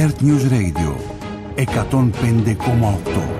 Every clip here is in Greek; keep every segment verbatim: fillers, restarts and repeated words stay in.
Earth News Radio εκατόν πέντε κόμμα οκτώ.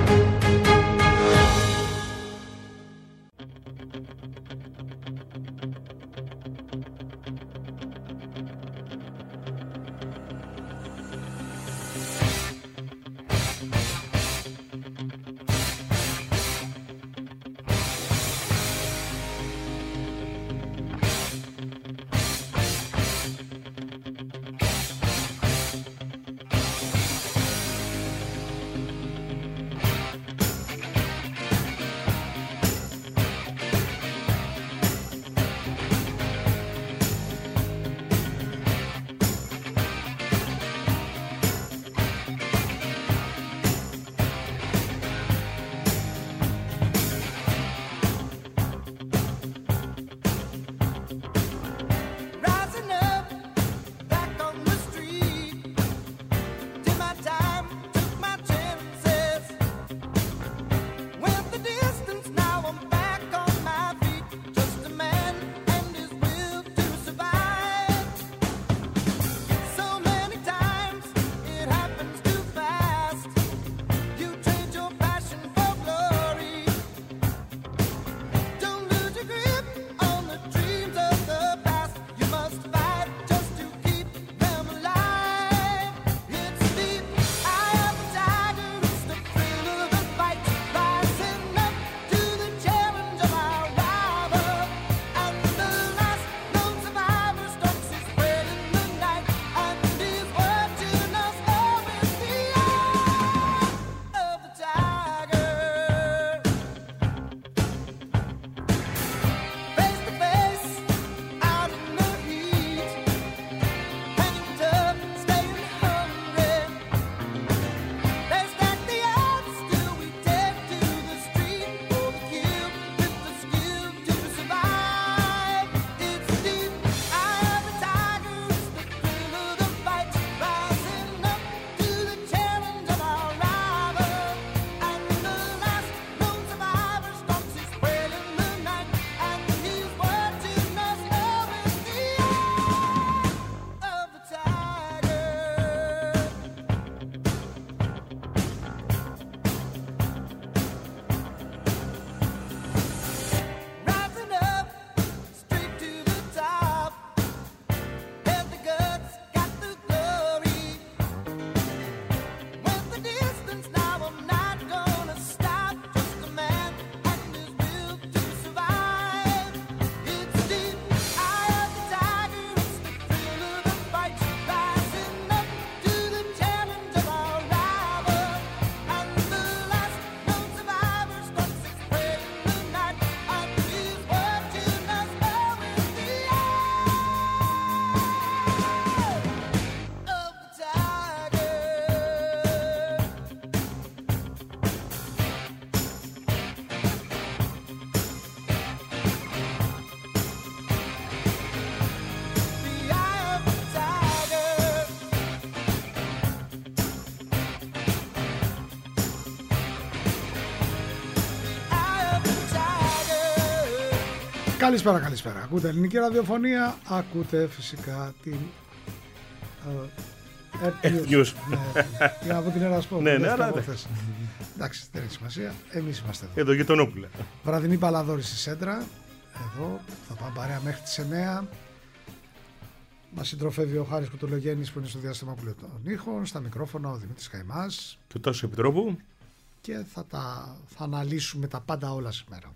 Καλησπέρα, καλησπέρα. Ακούτε ελληνική ραδιοφωνία, ακούτε φυσικά την Earth News. Για να πω την Ερασπό. Ναι, ναι, αλλά εντάξει, δεν έχει σημασία. Εμείς είμαστε εδώ. Εδώ Γειτονόπουλα. Βραδινή παλαδόρη στη Σέντρα. Εδώ θα πάμε παρέα μέχρι τις εννιά. Μας συντροφεύει ο Χάρης Κουτολογέννης που είναι στο διάστημα που λέει των ήχων. Στα μικρόφωνα ο Δημήτρης Καϊμάς. Και ο Τάσος Επιτρόπου. Και θα, τα, θα αναλύσουμε τα πάντα όλα σήμερα.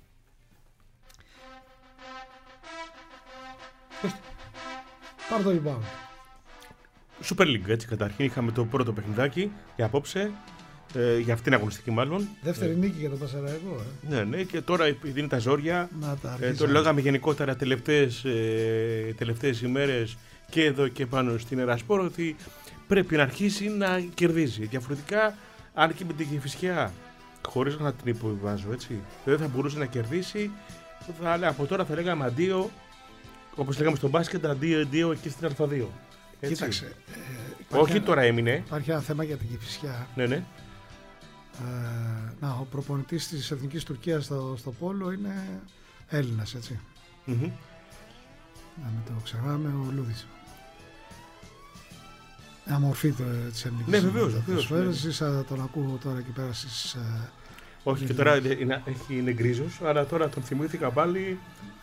Πάρ' το rebound. Super League, έτσι καταρχήν. Είχαμε το πρώτο παιχνιδάκι για απόψε. Ε, για αυτήν την αγωνιστική μάλλον. Δεύτερη ε, νίκη για τον Πασαραϊκό. Ε. Ναι, ναι, και τώρα επειδή είναι τα ζόρια. Τα ε, το λέγαμε γενικότερα τελευταίες, ε, τελευταίες ημέρες και εδώ και πάνω στην Ερασπόρ ότι πρέπει να αρχίσει να κερδίζει. Διαφορετικά, αν και με την Κηφισιά, χωρίς να την υποβιβάζω, έτσι, δεν θα μπορούσε να κερδίσει. Θα, από τώρα θα λέγαμε αντίο, όπως λέγαμε στο μπάσκετ, αντίο, αντίο εκεί στην Α2. Έτσι. Κοίταξε. Ε, Όχι ένα, τώρα έμεινε. Υπάρχει ένα θέμα για την Κηφισιά. Ναι, ναι. Ε, να, ο προπονητής της Εθνικής Τουρκίας στο, στο Πόλο είναι Έλληνας, έτσι. Mm-hmm. Να μην το ξεχνάμε, ο Λούδης. αμορφή της ελληνικής. Ναι, βεβαίως. βεβαίως Ίσα τον ακούω τώρα εκεί πέρα στις... Όχι, και τώρα είναι, είναι γκρίζος, αλλά τώρα τον θυμήθηκα πάλι.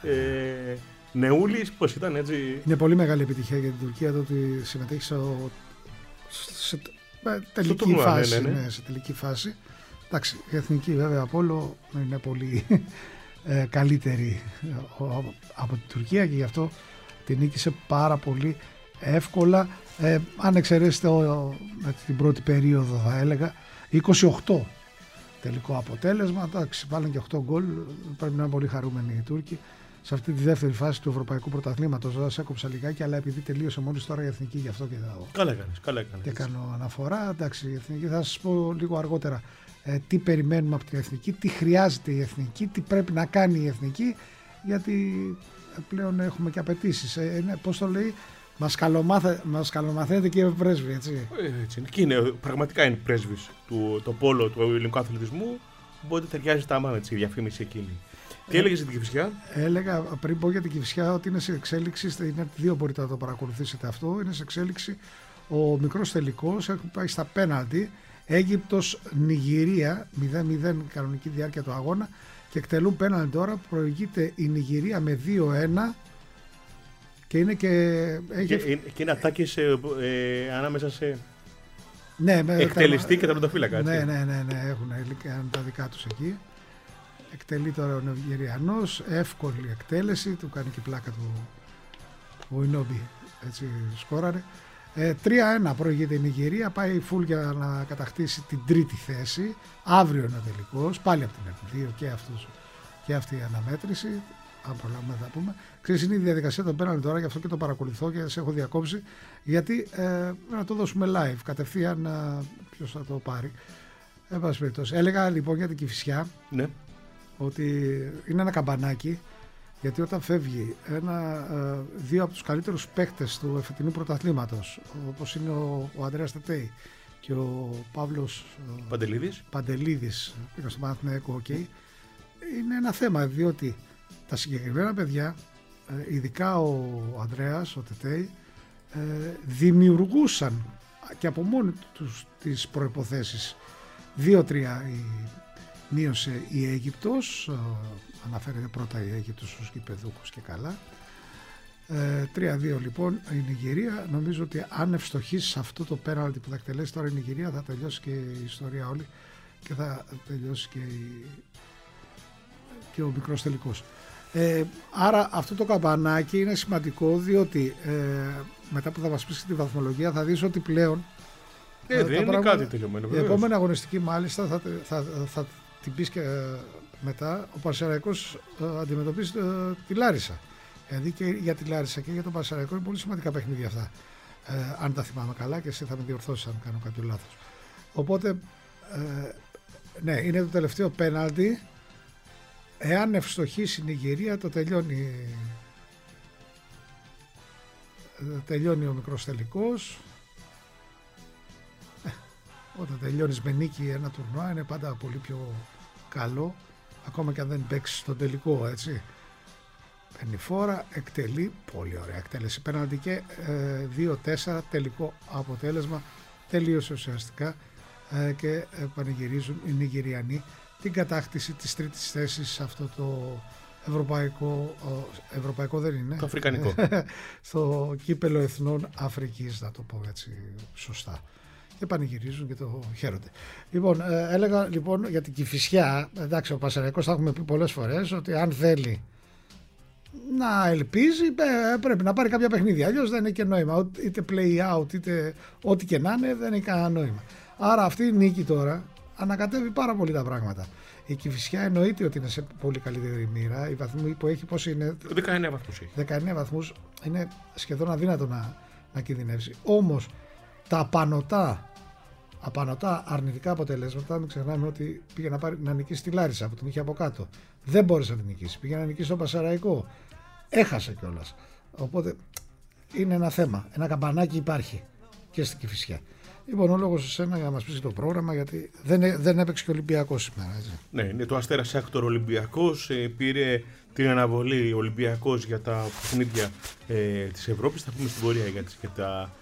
Ε, Νεούλης, πώς ήταν έτσι. Είναι πολύ μεγάλη επιτυχία για την Τουρκία το ότι συμμετέχει στο, σε, σε τελική τουρνουά, φάση. ναι, ναι. Ναι, σε τελική φάση. Εντάξει, η εθνική βέβαια από όλο είναι πολύ ε, καλύτερη από την Τουρκία και γι' αυτό την νίκησε πάρα πολύ εύκολα. Ε, αν εξαιρέσετε την πρώτη περίοδο θα έλεγα είκοσι οκτώ τελικό αποτέλεσμα. Εντάξει, βάλαν και οκτώ γκολ, πρέπει να είναι πολύ χαρούμενοι οι Τούρκοι. Σε αυτή τη δεύτερη φάση του Ευρωπαϊκού Πρωταθλήματος, βέβαια σε έκοψα λιγάκι, αλλά επειδή τελείωσε μόλις τώρα η εθνική, γι' αυτό και θα. Καλά έκανες, καλά έκανες. Και κάνω αναφορά. Εντάξει, η εθνική θα σας πω λίγο αργότερα ε, τι περιμένουμε από την εθνική, τι χρειάζεται η εθνική, τι πρέπει να κάνει η εθνική, γιατί πλέον έχουμε και απαιτήσεις. Ε, ε, πώς το λέει, μας, καλομάθε, μας καλομαθαίνετε και πρέσβη, έτσι. Ε, έτσι είναι. Και είναι, πραγματικά είναι πρέσβης του το πόλο του ελληνικού αθλητισμού, οπότε ταιριάζει τα άμα η διαφήμιση εκείνη. Τι έλεγες για την Κηφισιά? Έλεγα πριν πω για την Κηφισιά ότι είναι σε εξέλιξη, είναι δύο μπορείτε να το παρακολουθήσετε αυτό, είναι σε εξέλιξη ο μικρός τελικός, έχει πάει στα πέναλτι, Αίγυπτος Νιγηρία, μηδέν μηδέν κανονική διάρκεια του αγώνα και εκτελούν πέναλτι τώρα, προηγείται η Νιγηρία με δύο ένα και είναι και... Έχει... Και, και είναι ατάκες ε, ε, ανάμεσα σε ναι, με εκτελεστή τα... και τερματοφύλακα. Ναι, ναι, ναι, ναι, έχουν τα δικά τους εκεί. Εκτελεί τώρα ο Νιγηριανός, εύκολη εκτέλεση, του κάνει και πλάκα του ο Ινόμπι, έτσι σκόραρε. Ε, τρία ένα προηγείται η Νιγηρία, πάει φουλ για να κατακτήσει την τρίτη θέση, αύριο είναι ο τελικός, πάλι από την F δύο και, αυτούς, και αυτή η αναμέτρηση, αν προλάβουμε θα πούμε. Ξέρεις, είναι η διαδικασία των πέναλτι τώρα, γι' αυτό και το παρακολουθώ και σε έχω διακόψει, γιατί ε, να το δώσουμε live, κατευθείαν ε, ποιος θα το πάρει. Ε, Έλεγα λοιπόν για την Κηφισιά, ναι, ότι είναι ένα καμπανάκι, γιατί όταν φεύγει ένα, δύο από τους καλύτερους παίκτες του εφετινού πρωταθλήματος, όπως είναι ο, ο Ανδρέας Τετέι και ο Παύλος Παντελίδης, Παντελίδης πήγα στο Παναθηναϊκό, okay, είναι ένα θέμα, διότι τα συγκεκριμένα παιδιά, ειδικά ο Ανδρέας, ο Τετέι, δημιουργούσαν και από μόνοι τους τις προϋποθέσεις. δύο τρία η μείωσε η Αίγυπτος, αναφέρεται πρώτα η Αίγυπτος στους γηπεδούχους και καλά. ε, τρία δύο λοιπόν η Νιγηρία. Νομίζω ότι αν ευστοχίσει σε αυτό το πέναλτι που θα εκτελέσει τώρα η Νιγηρία, θα τελειώσει και η ιστορία όλη και θα τελειώσει και, η... και ο μικρός τελικός. Ε, άρα αυτό το καμπανάκι είναι σημαντικό, διότι ε, μετά που θα μας πεις τη βαθμολογία θα δεις ότι πλέον ε, δεν είναι πράγματα, κάτι τελειωμένο. Η επόμενη αγωνιστική μάλιστα θα, θα, θα, θα την πεις και ε, μετά, ο Πανσεραϊκός ε, αντιμετωπίζει ε, τη Λάρισα. Δηλαδή και για τη Λάρισα και για τον Πανσεραϊκό είναι πολύ σημαντικά παιχνίδια αυτά. Ε, αν τα θυμάμαι καλά, και εσύ θα με διορθώσεις αν κάνω κάποιο λάθος. Οπότε, ε, ναι, είναι το τελευταίο πέναλτι. Εάν ευστοχίσει η Νιγηρία, το τελειώνει, τελειώνει ο μικρός τελικός. Όταν τελειώνεις με νίκη ένα τουρνουά είναι πάντα πολύ πιο καλό, ακόμα και αν δεν παίξεις στον τελικό, έτσι. Παίρνει φόρα, εκτελεί, πολύ ωραία εκτέλεση πέναλτι και ε, δύο τέσσερα τελικό αποτέλεσμα, τελείωσε ουσιαστικά ε, και πανηγυρίζουν οι Νιγηριανοί την κατάκτηση της τρίτης θέσης σε αυτό το ευρωπαϊκό, ευρωπαϊκό δεν είναι, το αφρικανικό, στο κύπελο εθνών Αφρικής, να το πω έτσι σωστά. Και πανηγυρίζουν και το χαίρονται. Λοιπόν, ε, έλεγα λοιπόν για την Κηφισιά, εντάξει, ο Πανσεραϊκός θα έχουμε πει πολλές φορές ότι αν θέλει να ελπίζει ε, πρέπει να πάρει κάποια παιχνίδια, αλλιώς δεν έχει και νόημα, είτε play out είτε ό,τι και να είναι, δεν έχει κανένα νόημα. Άρα αυτή η νίκη τώρα ανακατεύει πάρα πολύ τα πράγματα. Η Κηφισιά εννοείται ότι είναι σε πολύ καλύτερη μοίρα, οι βαθμοί που έχει πώς είναι, δεκαεννέα βαθμούς έχει. δεκαεννέα βαθμούς, είναι σχεδόν αδύνατο να, να κινδυνεύσει. Όμως τα απανωτά, απανωτά αρνητικά αποτελέσματα, μην ξεχνάμε ότι πήγε να, πάρει, να νικήσει τη Λάρισα που την είχε από κάτω. Δεν μπόρεσε να την νικήσει. Πήγε να νικήσει τον Πασαραϊκό. Έχασε κιόλας. Οπότε είναι ένα θέμα. Ένα καμπανάκι υπάρχει και στην Κηφισιά. Λοιπόν, ο λόγος σε σένα για να μας πεις το πρόγραμμα, γιατί δεν, δεν έπαιξε και ο Ολυμπιακός σήμερα. Έτσι. Ναι, είναι το Αστέρας Σάκτορ Ολυμπιακός. Ε, πήρε την αναβολή ο Ολυμπιακός για τα παιχνίδια ε, της Ευρώπης. Θα πούμε στην πορεία για, για τα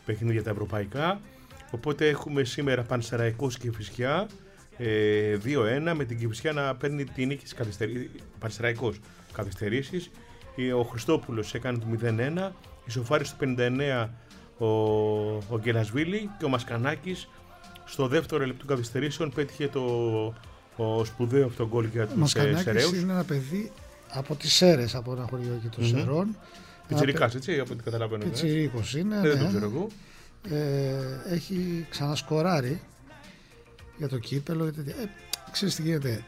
παιχνίδια τα ευρωπαϊκά. Οπότε έχουμε σήμερα Πανσεραϊκός και Κηφισιά ε, δύο ένα, με την Κηφισιά να παίρνει τη νίκη της καθυστερήσης. Πανσεραϊκός καθυστερήσεις. Ο Χριστόπουλος έκανε το μηδέν ένα, ισοφάρισε στο πενήντα εννέα ο, ο Γκελασβίλη και ο Μασκανάκης στο δεύτερο λεπτό καθυστερήσεων πέτυχε το ο σπουδαίο αυτό γκολ για τους Σεραίους. Ο Μασκανάκης είναι ένα παιδί από τις Σέρρες, από ένα χωριό εκεί των mm-hmm. Σερών. Πιτσιρικάς, έτσι, από ό,τι καταλαβαίνω. Πιτσιρίκος είναι, δεν ναι. το ξέρω εγώ. Ε, έχει ξανασκοράρει για το κύπελο. Ε, ξέρεις τι γίνεται,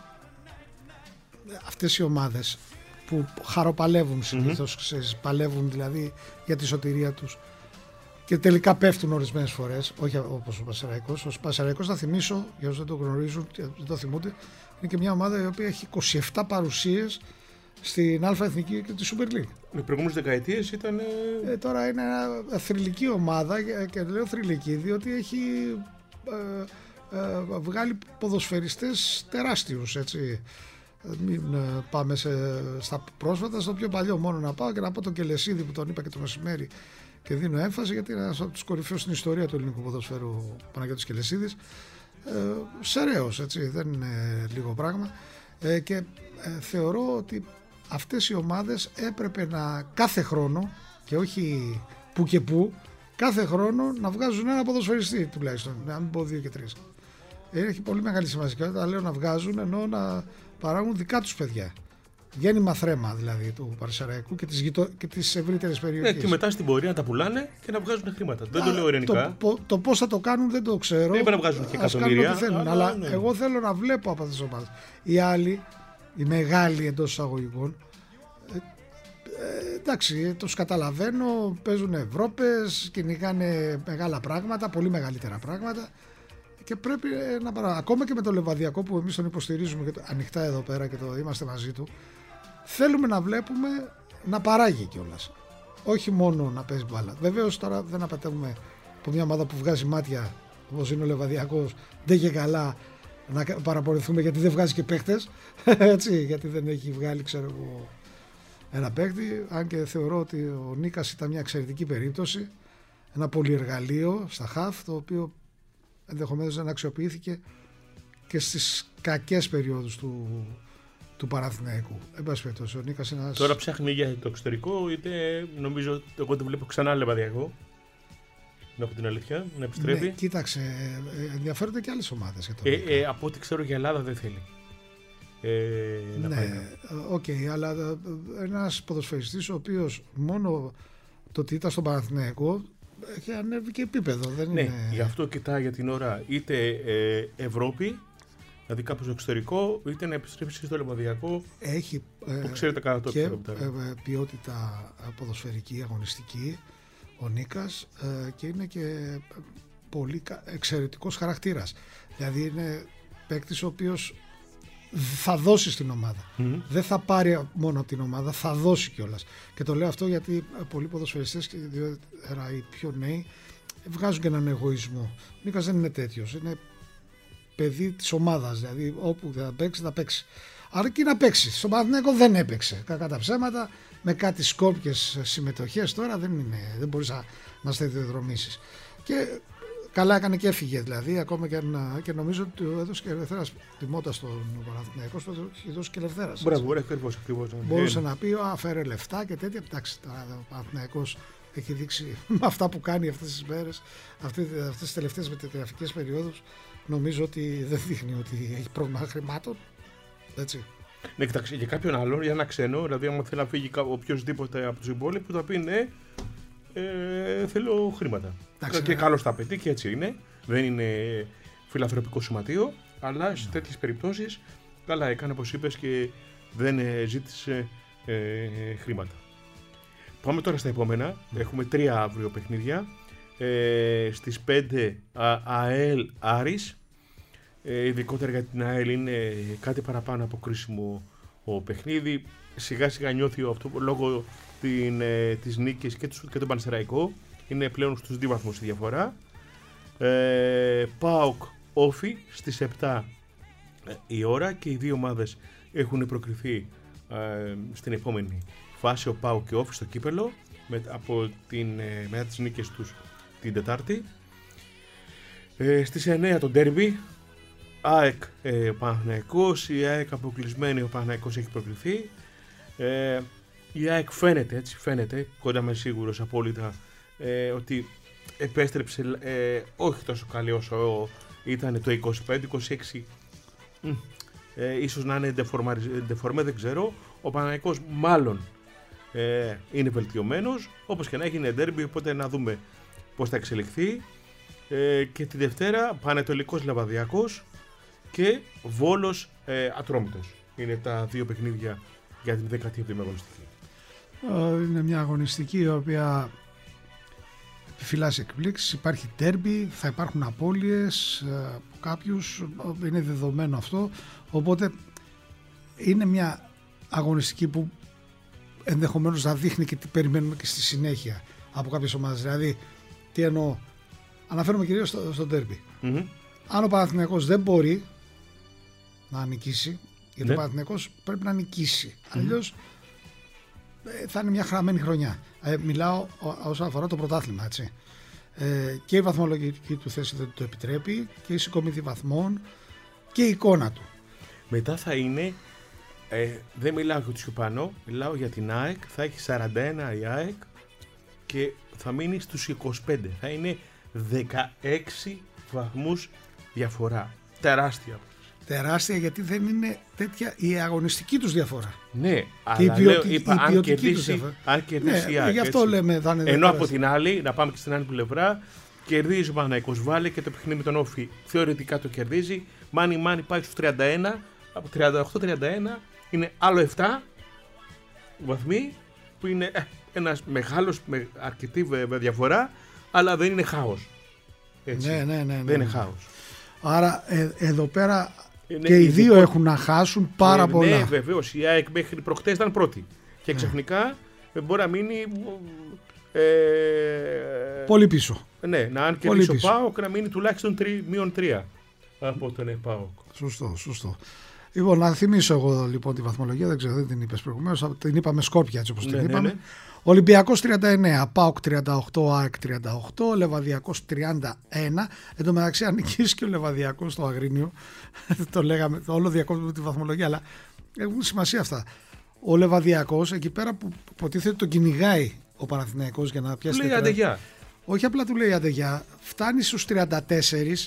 αυτές οι ομάδες που χαροπαλεύουν συνήθως, mm-hmm. ξέρεις, παλεύουν δηλαδή για τη σωτηρία τους και τελικά πέφτουν ορισμένες φορές, όχι όπως ο Πανσεραϊκός. Ο Πανσεραϊκός, θα θυμίσω, για όσους δεν το γνωρίζουν και δεν το θυμούνται, είναι και μια ομάδα η οποία έχει είκοσι επτά παρουσίες στην Α' Εθνική και τη Super League. Οι προηγούμενες δεκαετίες ήταν... Ε, τώρα είναι μια θρυλική ομάδα και λέω θρυλική διότι έχει ε, ε, βγάλει ποδοσφαιριστές τεράστιους, έτσι. Μην ε, πάμε σε, στα πρόσφατα, στο πιο παλιό μόνο να πάω και να πω τον Κελεσίδη που τον είπα και το μεσημέρι και δίνω έμφαση γιατί είναι ένας από τους κορυφαίους στην ιστορία του ελληνικού ποδοσφαίρου, Παναγιώτης Κελεσίδης. Ε, Σεραίος, έτσι, δεν είναι λίγο πράγμα. Ε, και ε, θεωρώ ότι αυτές οι ομάδες έπρεπε να κάθε χρόνο και όχι που και που, κάθε χρόνο να βγάζουν ένα ποδοσφαιριστή τουλάχιστον, να μην πω δύο και τρεις. Έχει πολύ μεγάλη σημασία, τα λέω να βγάζουν ενώ να παράγουν δικά τους παιδιά. Γέννημα θρέμα δηλαδή του Πανσεραϊκού και της, γειτο... και της ευρύτερης περιοχής. Ναι, και μετά στην πορεία να τα πουλάνε και να βγάζουν χρήματα. Δεν Α, το λέω ειρηνικά. Το, το πώς θα το κάνουν δεν το ξέρω. Δεν να βγάζουν και εκατομμύρια. Ας θέλουν, αλλά, αλλά ναι. Εγώ θέλω να βλέπω από αυτές τις ομάδες. Οι άλλοι, οι μεγάλοι εντός εισαγωγικών, ε, ε, εντάξει, τους καταλαβαίνω, παίζουν Ευρώπες, κυνηγάνε μεγάλα πράγματα, πολύ μεγαλύτερα πράγματα. Και πρέπει να παρά... Ακόμα και με το Λεβαδιακό που εμείς τον υποστηρίζουμε και το... ανοιχτά εδώ πέρα και το είμαστε μαζί του, θέλουμε να βλέπουμε να παράγει κιόλας. Όχι μόνο να παίζει μπάλα. Βεβαίως τώρα δεν απατεύουμε από μια ομάδα που βγάζει μάτια όπως είναι ο Λεβαδιακός, δεν και καλά να παραπονηθούμε γιατί δεν βγάζει και παίχτες. Έτσι, γιατί δεν έχει βγάλει, ξέρω εγώ, ένα παίχτη. Αν και θεωρώ ότι ο Νίκας ήταν μια εξαιρετική περίπτωση. Ένα πολυεργαλείο στα χαφ, το οποίο ενδεχομένως δεν αξιοποιήθηκε και στις κακές περιόδους του, του Παναθηναϊκού. Εν πάση περιπτώσει, ο Νίκας είναι ένας... Τώρα ψάχνει για το εξωτερικό, είτε νομίζω εγώ το βλέπω ξανά Λεβαδιακό. Να πω την αλήθεια, να επιστρέφει. Ναι, κοίταξε, ενδιαφέρονται και άλλες ομάδες για το ε, ε, από ό,τι ξέρω για Ελλάδα δεν θέλει. Ε, να ναι, οκ, okay, αλλά ένας ποδοσφαιριστής ο οποίος μόνο το ότι ήταν στον Παναθηναϊκό έχει ανέβει και επίπεδο. Δεν ναι, είναι... γι' αυτό κοιτάει για την ώρα είτε ε, Ευρώπη, δηλαδή κάπου στο εξωτερικό, είτε να επιστρέψει στο Λεβαδιακό. Έχει που ξέρετε καλά το και ε, ποιότητα ποδοσφαιρική, αγωνιστική ο Νίκας ε, και είναι και πολύ εξαιρετικός χαρακτήρας. Δηλαδή είναι παίκτης ο οποίος θα δώσει στην ομάδα. Mm-hmm. Δεν θα πάρει μόνο από την ομάδα, θα δώσει κιόλας. Και το λέω αυτό γιατί πολλοί ποδοσφαιριστές και οι πιο νέοι βγάζουν και έναν εγωισμό. Ο Νίκας δεν είναι τέτοιος. Είναι παιδί της ομάδας. Δηλαδή όπου θα παίξει, θα παίξει. Αρκεί να παίξει. Στον Παναθηναϊκό δεν έπαιξε. Κακά τα ψέματα, με κάτι σκόπιες συμμετοχές τώρα δεν, είναι, δεν μπορείς να, να σταδιοδρομήσεις. Και καλά έκανε και έφυγε δηλαδή, ακόμα και, να, και νομίζω ότι του έδωσε και ελευθέρας τιμώντας τον Παναθηναϊκό, του έδωσε και ελευθέρας. Μπράβο, ακριβώς, ακριβώς. Μπορούσε να πει, α, φέρε λεφτά και τέτοια. Εντάξει, ο Παναθηναϊκός έχει δείξει με αυτά που κάνει αυτές τις μέρες, αυτές, αυτές τις τελευταίες μεταγραφικές περιόδους, νομίζω ότι δεν δείχνει ότι έχει πρόβλημα χρημάτων. Έτσι. Ναι, κοιτάξτε, για κάποιον άλλον, για ένα ξένο, δηλαδή, αν θέλει να φύγει οποιοδήποτε από τους υπόλοιπους, θα πει ναι. Ε, θέλω χρήματα. Άξι, και ναι. Καλώς τα απαιτεί και έτσι είναι. Δεν είναι φιλανθρωπικό σωματείο, αλλά ναι. Σε τέτοιες περιπτώσεις καλά έκανε όπως είπες και δεν ε, ζήτησε ε, χρήματα. Πάμε τώρα στα επόμενα. Ναι. Έχουμε τρία αύριο παιχνίδια. Ε, στις πέντε α, ΑΕΛ Άρης. Ε, ειδικότερα για την ΑΕΛ είναι κάτι παραπάνω από κρίσιμο ο παιχνίδι. Σιγά σιγά νιώθει αυτό λόγω την, ε, της νίκης και, και τον Πανσεραϊκό. Είναι πλέον στους δύο βαθμούς η διαφορά. Ε, ΠΑΟΚ Όφι στις επτά η ώρα και οι δύο ομάδες έχουν προκριθεί ε, στην επόμενη φάση, ο ΠΑΟΚ και ο Όφι στο κύπελο με, από την, ε, μετά τις νίκες τους την Τετάρτη. Ε, στις εννιά το ντέρμπι, ΑΕΚ ε, Παναθηναϊκός, η ΑΕΚ αποκλεισμένη, ο Παναθηναϊκός έχει προκληθεί. Ε, η ΑΕΚ φαίνεται, έτσι φαίνεται, κοντά είμαι σίγουρος απόλυτα, ε, ότι επέστρεψε ε, όχι τόσο καλή όσο ήταν το είκοσι πέντε είκοσι έξι. Ε, ίσως να είναι ντεφορμέ, δεν ξέρω. Ο Παναθηναϊκός μάλλον ε, είναι βελτιωμένος, όπως και να έχει, είναι ντέρμπι, οπότε να δούμε πώς θα εξελιχθεί. Ε, και τη Δευτέρα Πανετολικός Λεβαδιακός και Βόλος ε, Ατρόμητος. Είναι τα δύο παιχνίδια για την δέκατη έβδομη αγωνιστική. Είναι μια αγωνιστική η οποία επιφυλάσσει εκπλήξεις. Υπάρχει ντέρμπι, θα υπάρχουν απώλειες από κάποιους, είναι δεδομένο αυτό, οπότε είναι μια αγωνιστική που ενδεχομένως θα δείχνει και τι περιμένουμε και στη συνέχεια από κάποιες ομάδες. Δηλαδή, τι εννοώ, αναφέρομαι κυρίως στο, στο ντέρμπι. Mm-hmm. Αν ο Παναθηναϊκός δεν μπορεί να νικήσει, γιατί ναι. ο Παναθηναϊκός πρέπει να νικήσει, mm-hmm. αλλιώς ε, θα είναι μια χαμένη χρονιά. Ε, μιλάω όσον αφορά το πρωτάθλημα, έτσι. Ε, και η βαθμολογική του θέση δεν το επιτρέπει και η συγκομιδή βαθμών και η εικόνα του. Μετά θα είναι, ε, δεν μιλάω για τους πιο πάνω, μιλάω για την ΑΕΚ, θα έχει σαράντα ένα η ΑΕΚ και θα μείνει στους είκοσι πέντε. Θα είναι δεκαέξι βαθμούς διαφορά. Τεράστια. Τεράστια, γιατί δεν είναι τέτοια η αγωνιστική τους διαφορά. Ναι, και αλλά η λέω, είπα, αν κερδίσει, αν κερδίσει ναι, η ΑΕΚ. Γι' αυτό λέμε, θα είναι. Ενώ από την άλλη, να πάμε και στην άλλη πλευρά, κερδίζει ο Παναθηναϊκός, βάλε και το παιχνίδι με τον Όφη. Θεωρητικά το κερδίζει. Μάνι μάνι πάει στους τριάντα ένα, από τριάντα οκτώ τριάντα ένα είναι άλλο επτά βαθμοί, που είναι ε, ένας μεγάλος, με αρκετή βέβαια διαφορά, αλλά δεν είναι χάος. Έτσι. Ναι, ναι, ναι, ναι, δεν είναι ναι. χάος. Άρα ε, εδώ πέρα είναι και οι δύο ειδικό... έχουν να χάσουν πάρα ε, πολλά. Ναι, βεβαίως. Η ΑΕΚ μέχρι προχτές ήταν πρώτη. Και ναι. ξαφνικά ε, μπορεί να μείνει. Ε, πολύ πίσω. Ναι, να αν κερδίσει ο ΠΑΟΚ να μείνει τουλάχιστον μείον τρία από τον ΠΑΟΚ. Σωστό, σωστό. Λοιπόν, να θυμίσω εγώ λοιπόν τη βαθμολογία, δεν ξέρω, δεν την είπες προηγουμένως, την είπαμε Σκόπια έτσι όπως ναι, την είπαμε. Ναι, ναι. Ολυμπιακός τριάντα εννέα, ΠΑΟΚ τριάντα οκτώ, ΑΕΚ τριάντα οκτώ, Λεβαδιακός τριάντα ένα. Εν τω μεταξύ, αν νικήσει και ο Λεβαδιακός στο Αγρίνιο, το λέγαμε, το όλο διακόπτουμε τη βαθμολογία, αλλά έχουν σημασία αυτά. Ο Λεβαδιακός, εκεί πέρα που υποτίθεται τον κυνηγάει ο Παναθηναϊκός για να πιάσει. Του λέει αντεγιά. Όχι απλά του λέει αντεγιά, φτάνει στους τριάντα τέσσερα,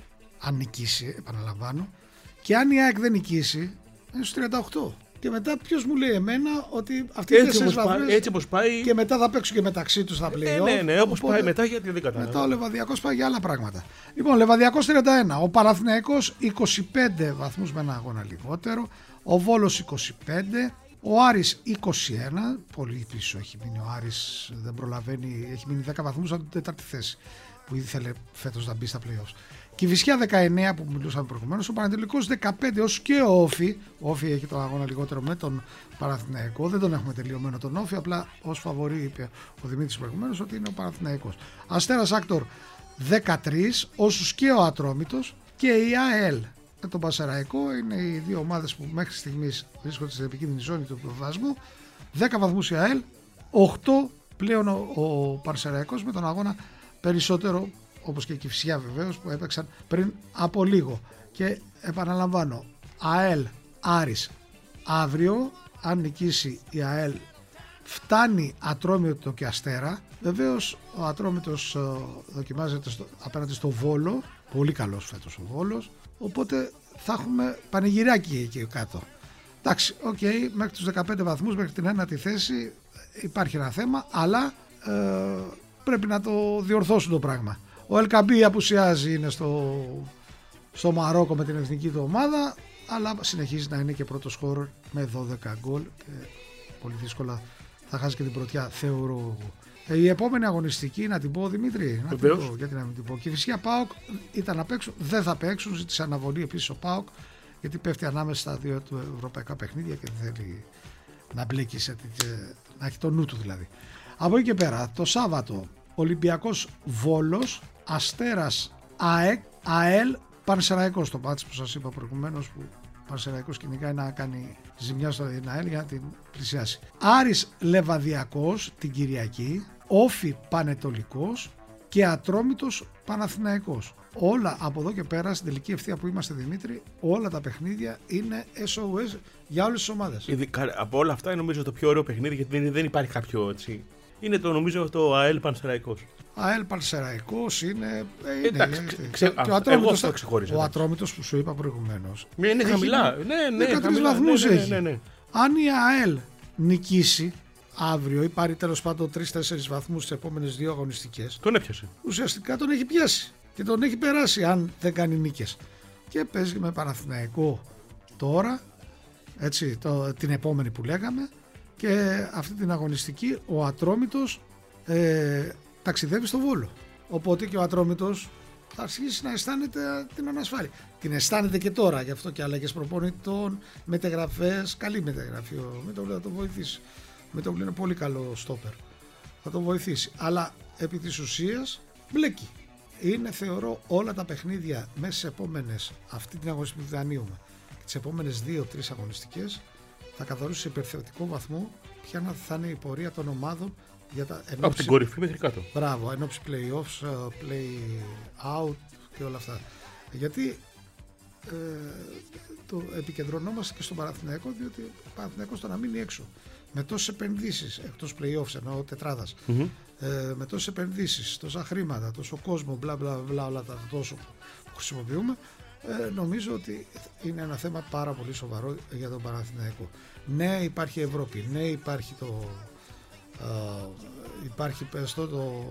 αν νικήσει, επαναλαμβάνω, και αν η ΑΕΚ δεν νικήσει, είναι στους τριάντα οκτώ. Και μετά ποιος μου λέει εμένα ότι αυτοί οι τέσσερις βαθμές έτσι όπως πάει... και μετά θα παίξουν και μεταξύ τους θα πλέον. Ναι, ναι, ναι, όπως πάει μετά, γιατί δεν κατάλαβα. Μετά ο Λεβαδιακός πάει για άλλα πράγματα. Λοιπόν, Λεβαδιακός τριάντα ένα, ο Παναθηναϊκός είκοσι πέντε βαθμούς με ένα αγώνα λιγότερο, ο Βόλος είκοσι πέντε, ο Άρης είκοσι ένα, πολύ πίσω έχει μείνει ο Άρης, δεν προλαβαίνει, έχει μείνει δέκα βαθμούς από την τέταρτη θέση που ήθελε φέτος να μπει στα play-offs. Κηφισιά δεκαεννέα που μιλούσαμε προηγουμένως, ο Πανετολικός δεκαπέντε, ως και ο Όφη. Ο Όφη έχει τον αγώνα λιγότερο με τον Παναθηναϊκό, δεν τον έχουμε τελειωμένο τον Όφη, απλά ως φαβορί είπε ο Δημήτρης προηγουμένως ότι είναι ο Παναθηναϊκός. Αστέρας Άκτορ δεκατρία, όσους και ο Ατρόμητος και η ΑΕΛ με τον Πασεραϊκό, είναι οι δύο ομάδες που μέχρι στιγμής βρίσκονται στην επικίνδυνη ζώνη του προβασμού. δέκα βαθμούς η ΑΕΛ, οκτώ πλέον ο, ο Πασεραϊκός με τον αγώνα περισσότερο, όπως και η Κηφισιά βεβαίως που έπαιξαν πριν από λίγο. Και επαναλαμβάνω, ΑΕΛ Άρης αύριο, αν νικήσει η ΑΕΛ φτάνει Ατρόμητο και Αστέρα. Βεβαίως ο Ατρόμητος δοκιμάζεται στο, απέναντι στο Βόλο, πολύ καλός φέτος ο Βόλος, οπότε θα έχουμε πανηγυράκι εκεί κάτω. Εντάξει, οκ, okay, μέχρι τους δεκαπέντε βαθμούς, μέχρι την ένατη θέση υπάρχει ένα θέμα, αλλά ε, πρέπει να το διορθώσουν το πράγμα. Ο Ελκαμπή απουσιάζει, είναι στο, στο Μαρόκο με την εθνική του ομάδα, αλλά συνεχίζει να είναι και πρώτος σκόρερ με δώδεκα γκολ και πολύ δύσκολα θα χάσει και την πρωτιά, θεωρώ. Ε, η επόμενη αγωνιστική, να την πω Δημήτρη, να την πω, γιατί να μην την πω. Και φυσικά ΠΑΟΚ ήταν να παίξουν, δεν θα παίξουν, ζήτησε αναβολή επίσης ο ΠΑΟΚ, γιατί πέφτει ανάμεσα στα δύο του ευρωπαϊκά παιχνίδια και δεν θέλει να μπλέκει, σε, να έχει το νου του δηλαδή. Από εκεί και πέρα, το Σάββατο, Ολυμπιακός Βόλος, Αστέρας ΑΕΚ, ΑΕΛ, Πανσεραϊκός, το μάτς που σας είπα προηγουμένως, που ο Πανσεραϊκός κυνηγάει να κάνει ζημιά στο ΑΕΛ για να την πλησιάσει. Άρης Λεβαδιακός την Κυριακή, Όφη Πανετολικός και Ατρόμητος Παναθηναϊκός. Όλα από εδώ και πέρα, στην τελική ευθεία που είμαστε, Δημήτρη, όλα τα παιχνίδια είναι ες ο ες για όλες τις ομάδες. Ειδικά, από όλα αυτά είναι νομίζω το πιο ωραίο παιχνίδι, γιατί δεν, δεν υπάρχει κάποιο έτσι. Είναι το νομίζω το ΑΕΛ Πανσεραϊκός. ΑΕΛ Πανσεραϊκός είναι. είναι Εντάξει, είναι, ξε, και, και α, ο Ατρόμητος, εγώ ξεχώρισα. ο Ατρόμητος που σου είπα προηγουμένως. Ναι, είναι χαμηλά. Ναι, ναι, δεκατρείς βαθμούς ναι, ναι, έχει. ναι, ναι. Αν η ΑΕΛ νικήσει αύριο ή πάρει τέλος πάντων τρεις τέσσερις βαθμούς στις επόμενες δύο αγωνιστικές, Τον έπιασε. ουσιαστικά τον έχει πιάσει και τον έχει περάσει αν δεν κάνει νίκες. Και παίζει με Παναθηναϊκό τώρα, έτσι, το, την επόμενη που λέγαμε, και αυτή την αγωνιστική ο Ατρόμητος ε, ταξιδεύει στο Βόλο. Οπότε και ο Ατρόμητος θα αρχίσει να αισθάνεται την ανασφάλεια. Την αισθάνεται και τώρα, γι' αυτό και αλλαγές προπονητών, μεταγραφές, καλή μεταγραφή. Με το θα το βοηθήσει. Με το είναι πολύ καλό στόπερ. Θα το βοηθήσει. Αλλά επί της ουσίας μπλέκει. Είναι, θεωρώ, όλα τα παιχνίδια μέσα στις επόμενες, αυτή την αγωνιστική που διανύουμε, τις επόμενες δύο τρεις αγωνιστικές, θα καθορίσει σε υπερθετικό βαθμό ποια θα είναι η πορεία των ομάδων για τα ενόψη, Από την κορυφή μέχρι κάτω. Μπράβο, ενόψει play-offs, play-out και όλα αυτά. Γιατί ε, το επικεντρωνόμαστε και στον Παναθηναϊκό, διότι ο Παναθηναϊκός το να μείνει έξω με τόσες επενδύσεις, εκτός play-offs εννοώ τετράδας, mm-hmm. ε, με τόσες επενδύσεις, τόσα χρήματα, τόσο κόσμο, μπλα μπλα μπλα, όλα τα τόσο που χρησιμοποιούμε, ε, νομίζω ότι είναι ένα θέμα πάρα πολύ σοβαρό για τον Παναθηναϊκό. Ναι, υπάρχει Ευρώπη, ναι, υπάρχει το ε, υπάρχει πεστό το,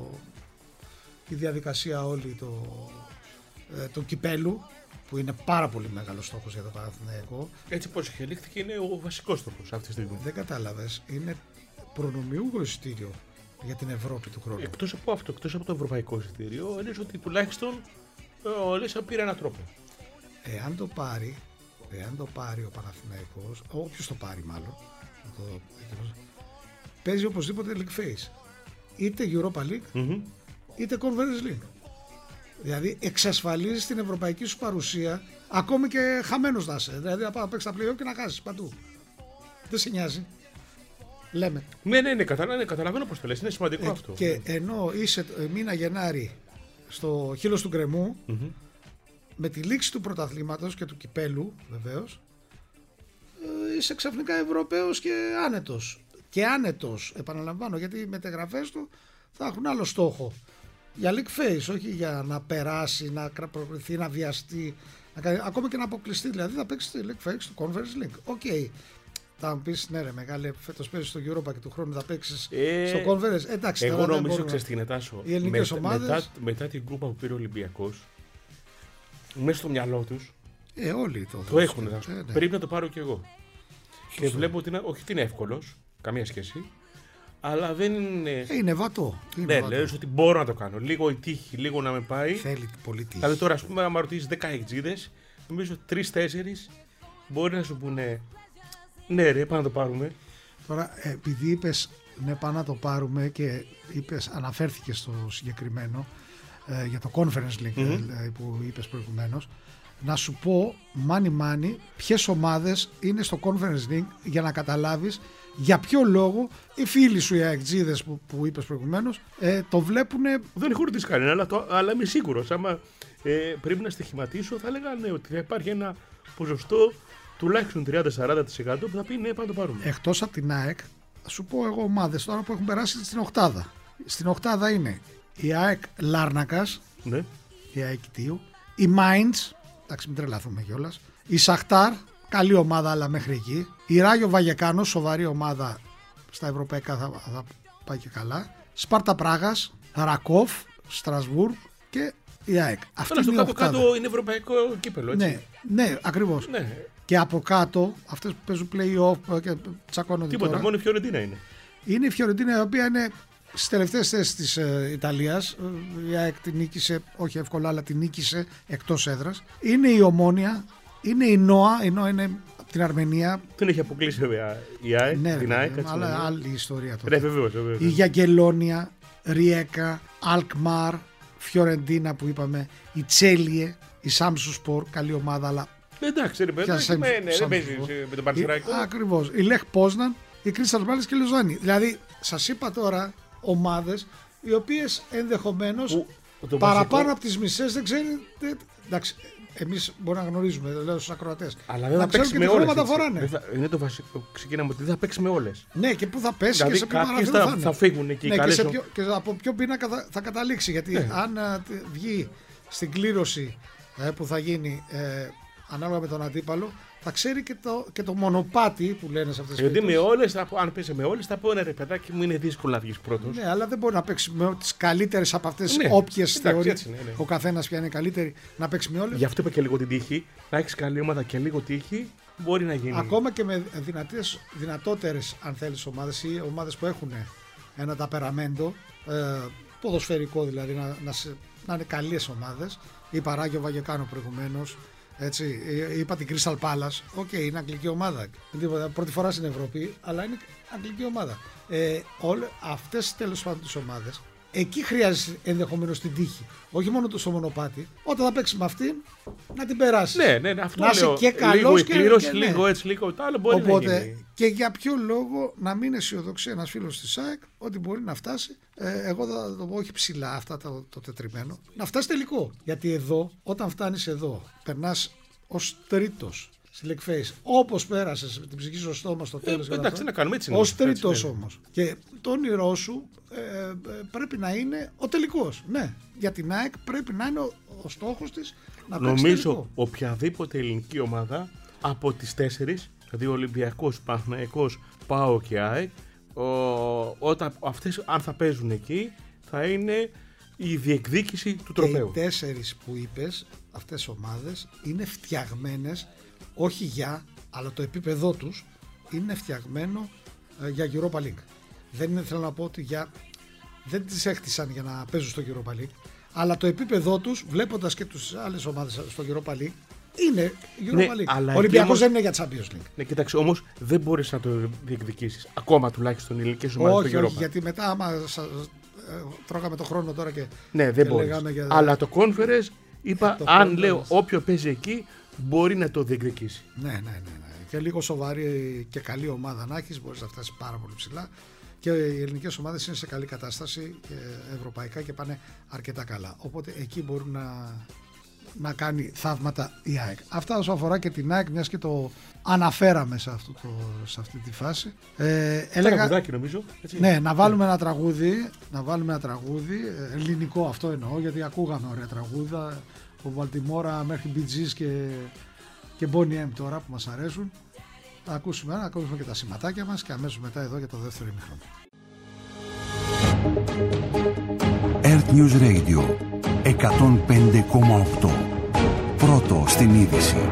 η διαδικασία όλη το, ε, το κυπέλου, που είναι πάρα πολύ μεγάλο στόχος για το Παναθηναϊκό. Έτσι πως εξελίχθηκε, είναι ο βασικός στόχος αυτή τη στιγμή. Δεν κατάλαβες, είναι προνομιούχο εισιτήριο για την Ευρώπη του χρόνου. Εκτός από αυτό, εκτός από το ευρωπαϊκό εισιτήριο, λες ότι τουλάχιστον ο Λέσσα πήρε έναν τρόπο. Εάν το πάρει, εάν το πάρει ο Παναθηναϊκός, όποιος το πάρει μάλλον, το, παίζει οπωσδήποτε League Phase. Είτε Europa League, mm-hmm. είτε Conference League. Δηλαδή εξασφαλίζεις την ευρωπαϊκή σου παρουσία, ακόμη και χαμένος να είσαι. Δηλαδή να πάω να παίξεις τα play-off και να χάσεις παντού. Δεν σε νοιάζει. Λέμε. Ναι, ναι, ναι, καταλαβαίνω, καταλαβαίνω πώς το λες. Είναι σημαντικό ε, αυτό. Και ενώ είσαι μήνα Γενάρη στο χείλος του γκρεμού, mm-hmm. με τη λήξη του πρωταθλήματος και του κυπέλου, βεβαίως, ε, είσαι ξαφνικά Ευρωπαίος και άνετος. Και άνετος, επαναλαμβάνω, γιατί οι μεταγραφές του θα έχουν άλλο στόχο. Για league phase, όχι για να περάσει, να προκριθεί, να βιαστεί, να κάνει, ακόμα και να αποκλειστεί. Δηλαδή θα παίξει τη league phase του Conference League. Οκ. Okay. Θα μου πεις, ναι, ρε μεγάλε, φέτος παίζεις στο Europa και του χρόνου θα παίξεις ε, στο Conference. Εντάξει, εγώ νομίζω, ξέρεις τι είναι, Τάσο. Οι ελληνικές με, ομάδες. Μετά, μετά την κούπα που πήρε ο Ολυμπιακός, μέσα στο μυαλό τους. Ε, όλοι το, το έχουν. Ε, ναι. Πρέπει να το πάρω κι εγώ. Σωστό. Και βλέπω ότι είναι, όχι ότι είναι εύκολος, καμία σχέση. Αλλά δεν είναι. Ε, είναι βατό. Είναι ναι, βατό. λέω ότι μπορώ να το κάνω. Λίγο η τύχη, λίγο να με πάει. Θέλει πολύ τύχη. Δηλαδή τώρα, α πούμε, άμα ρωτήσει δέκα εξήδες, νομίζω τρει τέσσερι μπορεί να σου πούνε ναι, ρε, πάμε να το πάρουμε. Τώρα, επειδή είπες ναι, πάμε να το πάρουμε και είπες, αναφέρθηκε στο συγκεκριμένο ε, για το Conference League mm-hmm. που είπες προηγουμένως, να σου πω μάνι μάνι ποιες ομάδες είναι στο Conference League για να καταλάβεις για ποιο λόγο οι φίλοι σου οι αεκτζίδες που, που είπες προηγουμένως ε, το βλέπουν. Δεν έχω ρωτήσει κανένα, αλλά, το, αλλά είμαι σίγουρος. Άμα ε, πρέπει να στοιχηματίσω, θα έλεγα ναι, ότι θα υπάρχει ένα ποσοστό τουλάχιστον τριάντα με σαράντα τοις εκατό που θα πει ναι, πάμε να το πάρουμε. Εκτός από την ΑΕΚ, θα σου πω εγώ ομάδες τώρα που έχουν περάσει στην οκτάδα. Στην οκτάδα είναι η ΑΕΚ Λάρνακας, ναι. η ΑΕΚ Κιτίου, η Mainz, εντάξει μην τρελαθούμε κιόλας, η Σαχτάρ, καλή ομάδα αλλά μέχρι εκεί, η Ράγιο Βαγεκάνο, σοβαρή ομάδα στα ευρωπαϊκά θα, θα πάει και καλά, Σπάρτα Πράγας, Ρακόφ, Στρασβούργκ και η ΑΕΚ. Αυτή είναι κάτω, κάτω είναι ευρωπαϊκό κύπελο, έτσι. Ναι, ναι, ακριβώς. Ναι. Και από κάτω, αυτές που παίζουν play-off και τσακώνονται. Τίποτα, τώρα, μόνο η Φιωρεντίνα είναι. Είναι η Φιωρεντίνα, η οποία είναι στις τελευταίες θέσεις της ε, Ιταλίας. Η ΑΕΚ την νίκησε, όχι εύκολα, αλλά την νίκησε εκτός έδρας. Είναι η Ομόνια, είναι η Νόα, η Νόα είναι από την Αρμενία. Την έχει αποκλείσει βέβαια η ΑΕΚ, ναι, την ΑΕΚ. Αλλά άλλη ιστορία τώρα. Ναι, βεβαίως, βεβαίως. Η Γιαγκελόνια, Ριέκα, Αλκμάρ, Φιωρεντίνα που είπαμε, η Τσέλιε, η Σάμσου Σπορ, καλή ομάδα, αλλά. Εντάξει, ρε παιδί, δεν παίζει με τον Πανσεραϊκό. Ακριβώς. Η Λεχ Πόσναν, η Κρίσταλ Πάλας και η Λοζάνη. Δηλαδή, σας είπα τώρα ομάδες οι οποίες ενδεχομένως Που, παραπάνω βασικό... από τις μισές δεν ξέρει. Δεν, εντάξει, εμείς μπορούμε να γνωρίζουμε, λέω στους ακροατές. Αλλά δεν να θα παίξει με όλες. Θα... Είναι το βασικό. Ξεκινάμε ότι δεν θα παίξει με όλες. Ναι, και πού θα πέσει δηλαδή, και σε ποιο παράθυρο θα, θα είναι. Θα φύγουν εκεί. Ναι, και, σε ποιο, και από ποιο πίνακα θα, θα καταλήξει. Γιατί ναι. αν α, βγει στην κλήρωση ε, που θα γίνει ε, ανάλογα με τον αντίπαλο, θα ξέρει και το, και το μονοπάτι που λένε σε αυτές τις περιπτώσεις. Γιατί με όλες, θα, αν πέσει με όλες, θα πω ναι, ρε παιδάκι μου, είναι δύσκολο να βγεις πρώτος. Ναι, αλλά δεν μπορεί να παίξει με τις καλύτερες από αυτές τις ναι, όποιες θεωρεί. Ναι, ναι. Ο καθένας πια είναι καλύτερη να παίξει με όλες. Γι' αυτό είπα και λίγο την τύχη. Να έχεις καλή ομάδα και λίγο τύχη, μπορεί να γίνει. Ακόμα και με δυνατές, δυνατότερες, αν θέλεις, ομάδες ή ομάδες που έχουν ένα ταπεραμέντο, ε, ποδοσφαιρικό δηλαδή, να, να, να είναι καλές ομάδες. Η Παράγιο Βαγεκάνο προηγουμένως. Έτσι, είπα την Crystal Palace. Οκ, okay, είναι αγγλική ομάδα. Πρώτη φορά στην Ευρώπη, αλλά είναι αγγλική ομάδα. Ε, όλες αυτές τέλος πάντων τις ομάδες, εκεί χρειάζεται ενδεχομένως την τύχη. Όχι μόνο το στο μονοπάτι. Όταν θα παίξει με αυτήν, να την περάσει. Ναι, ναι, ναι, αυτό να είσαι και καλός και, κλήρωση, και ναι. λίγο έτσι, λίγο το άλλο μπορεί. Οπότε, να γίνει. Και για ποιο λόγο να μην αισιοδοξεί ένας φίλος της ΑΕΚ ότι μπορεί να φτάσει. Ε, εγώ θα το πω όχι ψηλά, αυτά το, το τετριμένο. Να φτάσει τελικό. Γιατί εδώ, όταν φτάνεις εδώ, περνάς ως τρίτος. Select όπως πέρασες την ψυχή στο στόμα στο τέλος. Ε, εντάξει, να κάνουμε έτσι. Ως τρίτος όμως. Και το όνειρό σου ε, ε, πρέπει να είναι ο τελικός. Ναι, για την ΑΕΚ πρέπει να είναι ο, ο στόχος της να παίξει νομίζω τελικό. Οποιαδήποτε ελληνική ομάδα από τις τέσσερις, δηλαδή Ολυμπιακός, Παναθηναϊκός, ΠΑΟ και ΑΕΚ, ο, όταν αυτές αν θα παίζουν εκεί, θα είναι η διεκδίκηση του τροπαίου. Και οι τέσσερις που είπες, αυτές οι ομάδες είναι φτιαγμένες όχι για, αλλά το επίπεδό τους είναι φτιαγμένο ε, για Europa League. Δεν είναι, θέλω να πω ότι για, δεν τις έχτισαν για να παίζουν στο Europa League, αλλά το επίπεδό τους, βλέποντας και τις άλλες ομάδες στο Europa League, είναι Europa ναι, League. Ο Ολυμπιακός όμως, δεν είναι για Champions League. Ναι, κοιτάξτε, όμως δεν μπορείς να το διεκδικήσεις. Ακόμα τουλάχιστον οι ελληνικές ομάδες όχι, στο Europa. Όχι, γιατί μετά άμα σα, ε, τρώγαμε το χρόνο τώρα και, ναι, δεν και λέγαμε για... Αλλά το Conference, είπα, το αν conference. Λέω όποιο παίζει εκεί, μπορεί να το διεκδικήσει. Ναι, ναι, ναι, ναι. Και λίγο σοβαρή και καλή ομάδα να έχεις, μπορείς να φτάσεις πάρα πολύ ψηλά. Και οι ελληνικές ομάδες είναι σε καλή κατάσταση και ευρωπαϊκά και πάνε αρκετά καλά. Οπότε εκεί μπορούν να, να κάνει θαύματα η ΑΕΚ. Αυτά όσο αφορά και την ΑΕΚ, μιας και το αναφέραμε σε, αυτό το, σε αυτή τη φάση. Ε, έλεγα, τραγουδάκι νομίζω. Έτσι. Ναι, να βάλουμε ένα τραγούδι, να βάλουμε ένα τραγούδι, ελληνικό αυτό εννοώ, γιατί ακούγαμε ωραία τραγούδα. Ο Βαλτιμόρα μέχρι Bee Gees και, και Boney M τώρα που μας αρέσουν. Θα ακούσουμε, να ακούσουμε και τα σηματάκια μας και αμέσως μετά εδώ για το δεύτερο ημίχρονο. Earth News Radio εκατόν πέντε κόμμα οκτώ. Πρώτο στην είδηση.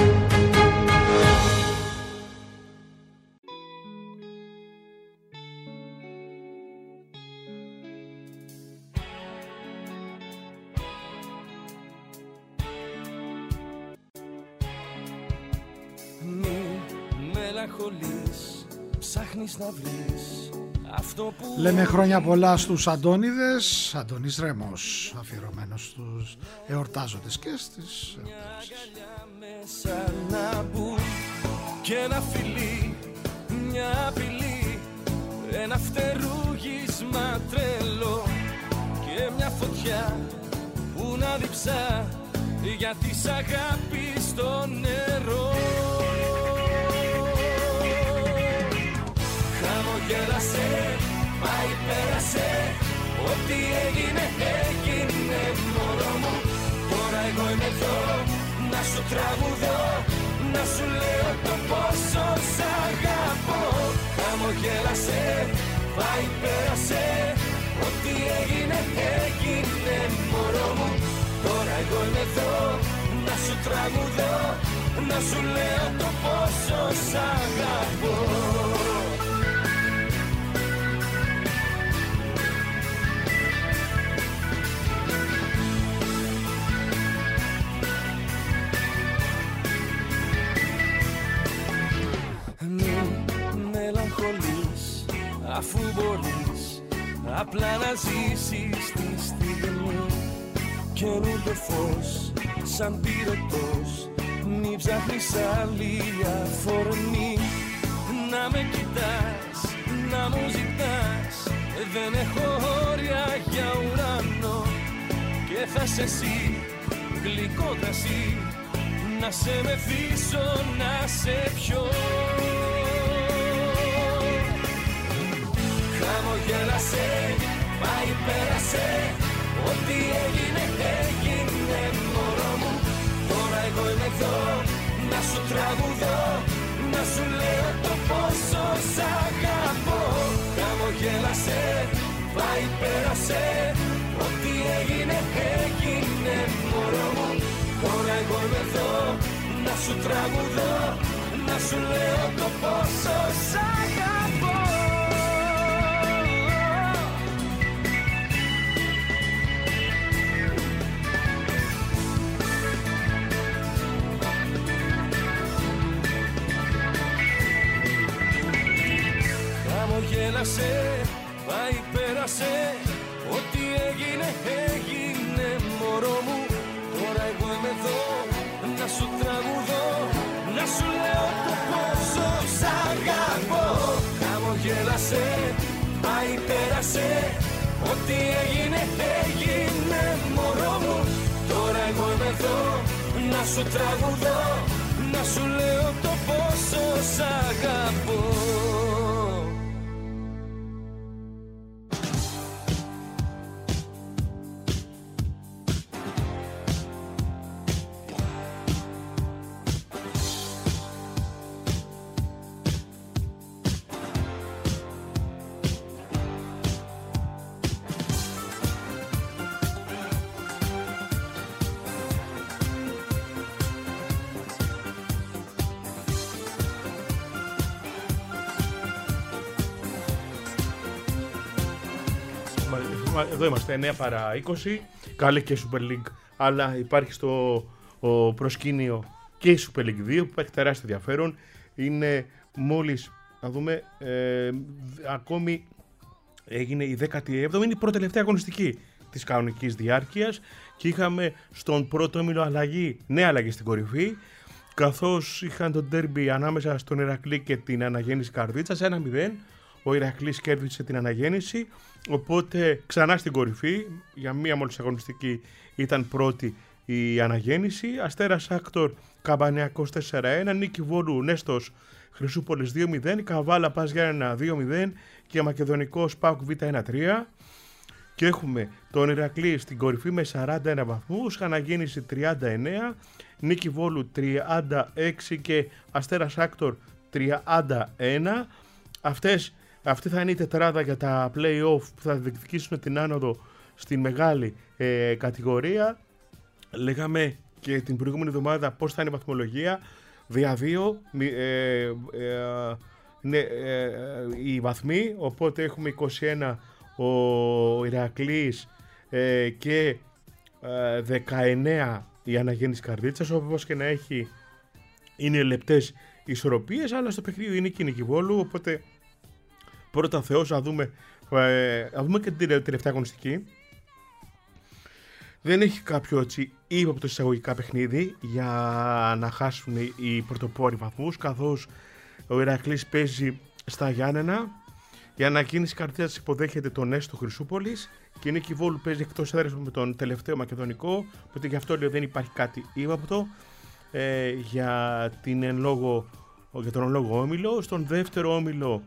Να βρεις αυτό που... Λέμε χρόνια πολλά στους Αντώνιδες. Αντώνης Ρέμος, αφιερωμένος στους εορτάζοντες και στις εορτάζοντες. Μέσα να μπουν και ένα φιλί, μια απειλή, ένα φτερούγισμα τρελό και μια φωτιά που να διψά για της αγάπης στο νερό. Χαμογέλασε, πάει πέρασε, ό,τι έγινε έγινε μωρό μου. Τώρα εγώ είμαι εδώ, να σου τραγουδώ, να σου λέω το πόσο σ' αγαπώ. Χαμογέλασε, πάει πέρασε, ό,τι έγινε έγινε μωρό μου. Τώρα εγώ είμαι εδώ, να σου τραγουδώ, να σου λέω το πόσο σ' αγαπώ. Αφού μπορείς απλά να ζήσεις τη στιγμή, καινούριο φως σαν πυρετός, μη ψάχνεις άλλη αφορμή. Να με κοιτάς, να μου ζητάς, δεν έχω όρια αστέρια για ουρανό. Και θα σε εσύ, γλυκό κρασί, να σε μεθύσω, να σε πιω. Χαμογέλασε, πάει πέρασε, ό,τι έγινε έγινε μωρό μου. Τώρα εγώ είμαι εδώ, να σου τραγουδώ, να σου λέω το πόσο σ' αγαπώ. Χαμογέλασε, πάει πέρασε, ό,τι έγινε έγινε μωρό μου. Τώρα εγώ είμαι εδώ, να σου τραγουδώ, να σου λέω το πόσο σ' αγαπώ. Χαμογέλασε, πάει πέρασε, ό,τι έγινε έγινε μωρό μου. Τώρα εγώ είμαι εδώ, να σου τραγουδώ, να σου λέω το πόσο σ' αγαπώ. Χαμογέλασε, πάει πέρασε, ό,τι έγινε έγινε μωρό μου. Τώρα εγώ είμαι εδώ, να σου τραγουδώ, να σου λέω το πόσο σ' αγαπώ. Εδώ είμαστε εννέα παρά είκοσι, καλή και Super League, αλλά υπάρχει στο ο προσκήνιο και η Super League δύο που υπάρχει τεράστιο ενδιαφέρον. Είναι μόλις, να δούμε, ε, ακόμη έγινε η δέκατη έβδομη, είναι η πρώτη τελευταία αγωνιστική της κανονικής διάρκειας και είχαμε στον πρώτο όμιλο αλλαγή, νέα αλλαγή στην κορυφή, καθώς είχαν το ντέρμπι ανάμεσα στον Ηρακλή και την Αναγέννηση Καρδίτσας, ένα μηδέν. Ο Ηρακλής κέρδισε την Αναγέννηση, οπότε ξανά στην κορυφή, για μία μόλις αγωνιστική ήταν πρώτη η Αναγέννηση. Αστέρας Άκτορ Καμπανιακός τέσσερα ένα, Νίκη Βόλου Νέστος Χρυσούπολης δύο μηδέν, Καβάλα Πας Γιάννενα δύο μηδέν και Μακεδονικός ΠΑΟΚ Β ένα τρία. Και έχουμε τον Ηρακλή στην κορυφή με σαράντα ένα βαθμούς, Αναγέννηση τριάντα εννέα, Νίκη Βόλου τριάντα έξι και Αστέρας Άκτορ τριάντα ένα. Αυτές Αυτή θα είναι η τετράδα για τα play-off που θα διεκδικήσουν την άνοδο στην μεγάλη ε, κατηγορία. Λέγαμε και την προηγούμενη εβδομάδα πώς θα είναι η βαθμολογία. Δια δύο ε, ε, ε, είναι ε, ε, οι βαθμοί, οπότε έχουμε είκοσι ένα ο Ηρακλής ε, και ε, δεκαεννέα η Αναγέννηση Καρδίτσας. Όπως και να έχει, είναι λεπτές ισορροπίες, αλλά στο παιχνίδι είναι και η Νίκη Βόλου, οπότε πρώτα Θεός να δούμε, ε, να δούμε και την τελευταία αγωνιστική. Δεν έχει κάποιο έτσι ύποπτο εισαγωγικά παιχνίδι για να χάσουν οι πρωτοπόροι βαθμούς, καθώς ο Ηρακλής παίζει στα Γιάννενα, η Αναγέννηση Καρδίτσας υποδέχεται τον Νέστο Χρυσούπολης και η Νίκη Βόλου παίζει εκτός έδρας με τον τελευταίο Μακεδονικό, οπότε γι' αυτό λέω δεν υπάρχει κάτι ύποπτο ε, για, την εν λόγω, για τον εν λόγω όμιλο. Στον δεύτερο όμιλο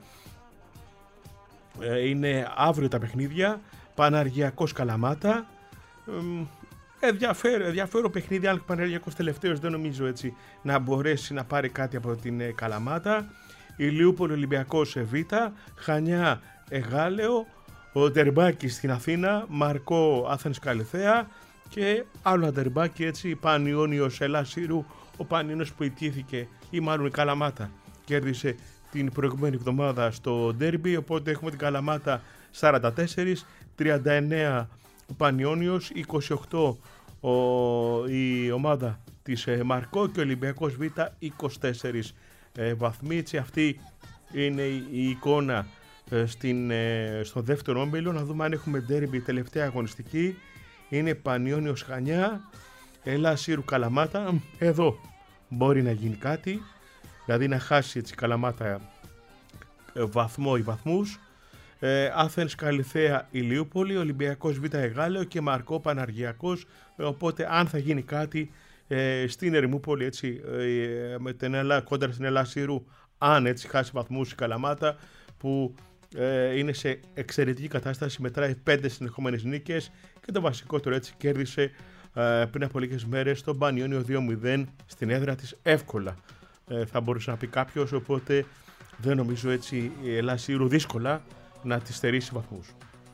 ε, είναι αύριο τα παιχνίδια, Παναργιακός Καλαμάτα. Ενδιαφέρον, ενδιαφέρον παιχνίδι, αν Παναργιακός τελευταίος δεν νομίζω έτσι να μπορέσει να πάρει κάτι από την ε, Καλαμάτα. Ηλιούπολη Ολυμπιακός Β, Χανιά Εγάλεο, ο Ντερμπάκη στην Αθήνα, Μαρκό Άθενς Καλυθέα και άλλο Ντερμπάκη έτσι, Πανιόνιος Ελλάς Σύρου, ο Πανιόνιος που ιτήθηκε ή μάλλον η Καλαμάτα κέρδισε την προηγούμενη εβδομάδα στο ντέρμπι, οπότε έχουμε την Καλαμάτα σαράντα τέσσερα, τριάντα εννέα ο Πανιόνιος, είκοσι οκτώ ο, η ομάδα της ε, Μαρκό και ο Ολυμπιακός Β είκοσι τέσσερα ε, βαθμοί. Έτσι, αυτή είναι η, η εικόνα ε, στην, ε, στο δεύτερο όμιλο. Να δούμε αν έχουμε ντέρμπι τελευταία αγωνιστική. Είναι Πανιόνιος Χανιά, Ελλάς Σύρου Καλαμάτα. Εδώ μπορεί να γίνει κάτι, δηλαδή να χάσει έτσι Καλαμάτα ε, βαθμό ή βαθμούς. Ε, Άθενς Καλιθέα Ηλιούπολη, Ολυμπιακός Β' Εγάλεο και Μαρκό Παναργιακός. Οπότε αν θα γίνει κάτι ε, στην Ερημούπολη, έτσι, ε, με την Ελλάδα, κόντρα στην Ελλάδα Σύρου, αν έτσι χάσει βαθμούς η Καλαμάτα, που ε, είναι σε εξαιρετική κατάσταση, μετράει πέντε συνεχόμενες νίκες και το βασικότερο, έτσι, κέρδισε ε, πριν από λίγες μέρες τον Πανιόνιο δύο μηδέν στην έδρα της εύκολα, ε, θα μπορούσε να πει κάποιος, οπότε δεν νομίζω, έτσι, η Ελλάδα Σύρου δύσκολα να τη στερήσει βαθμούς.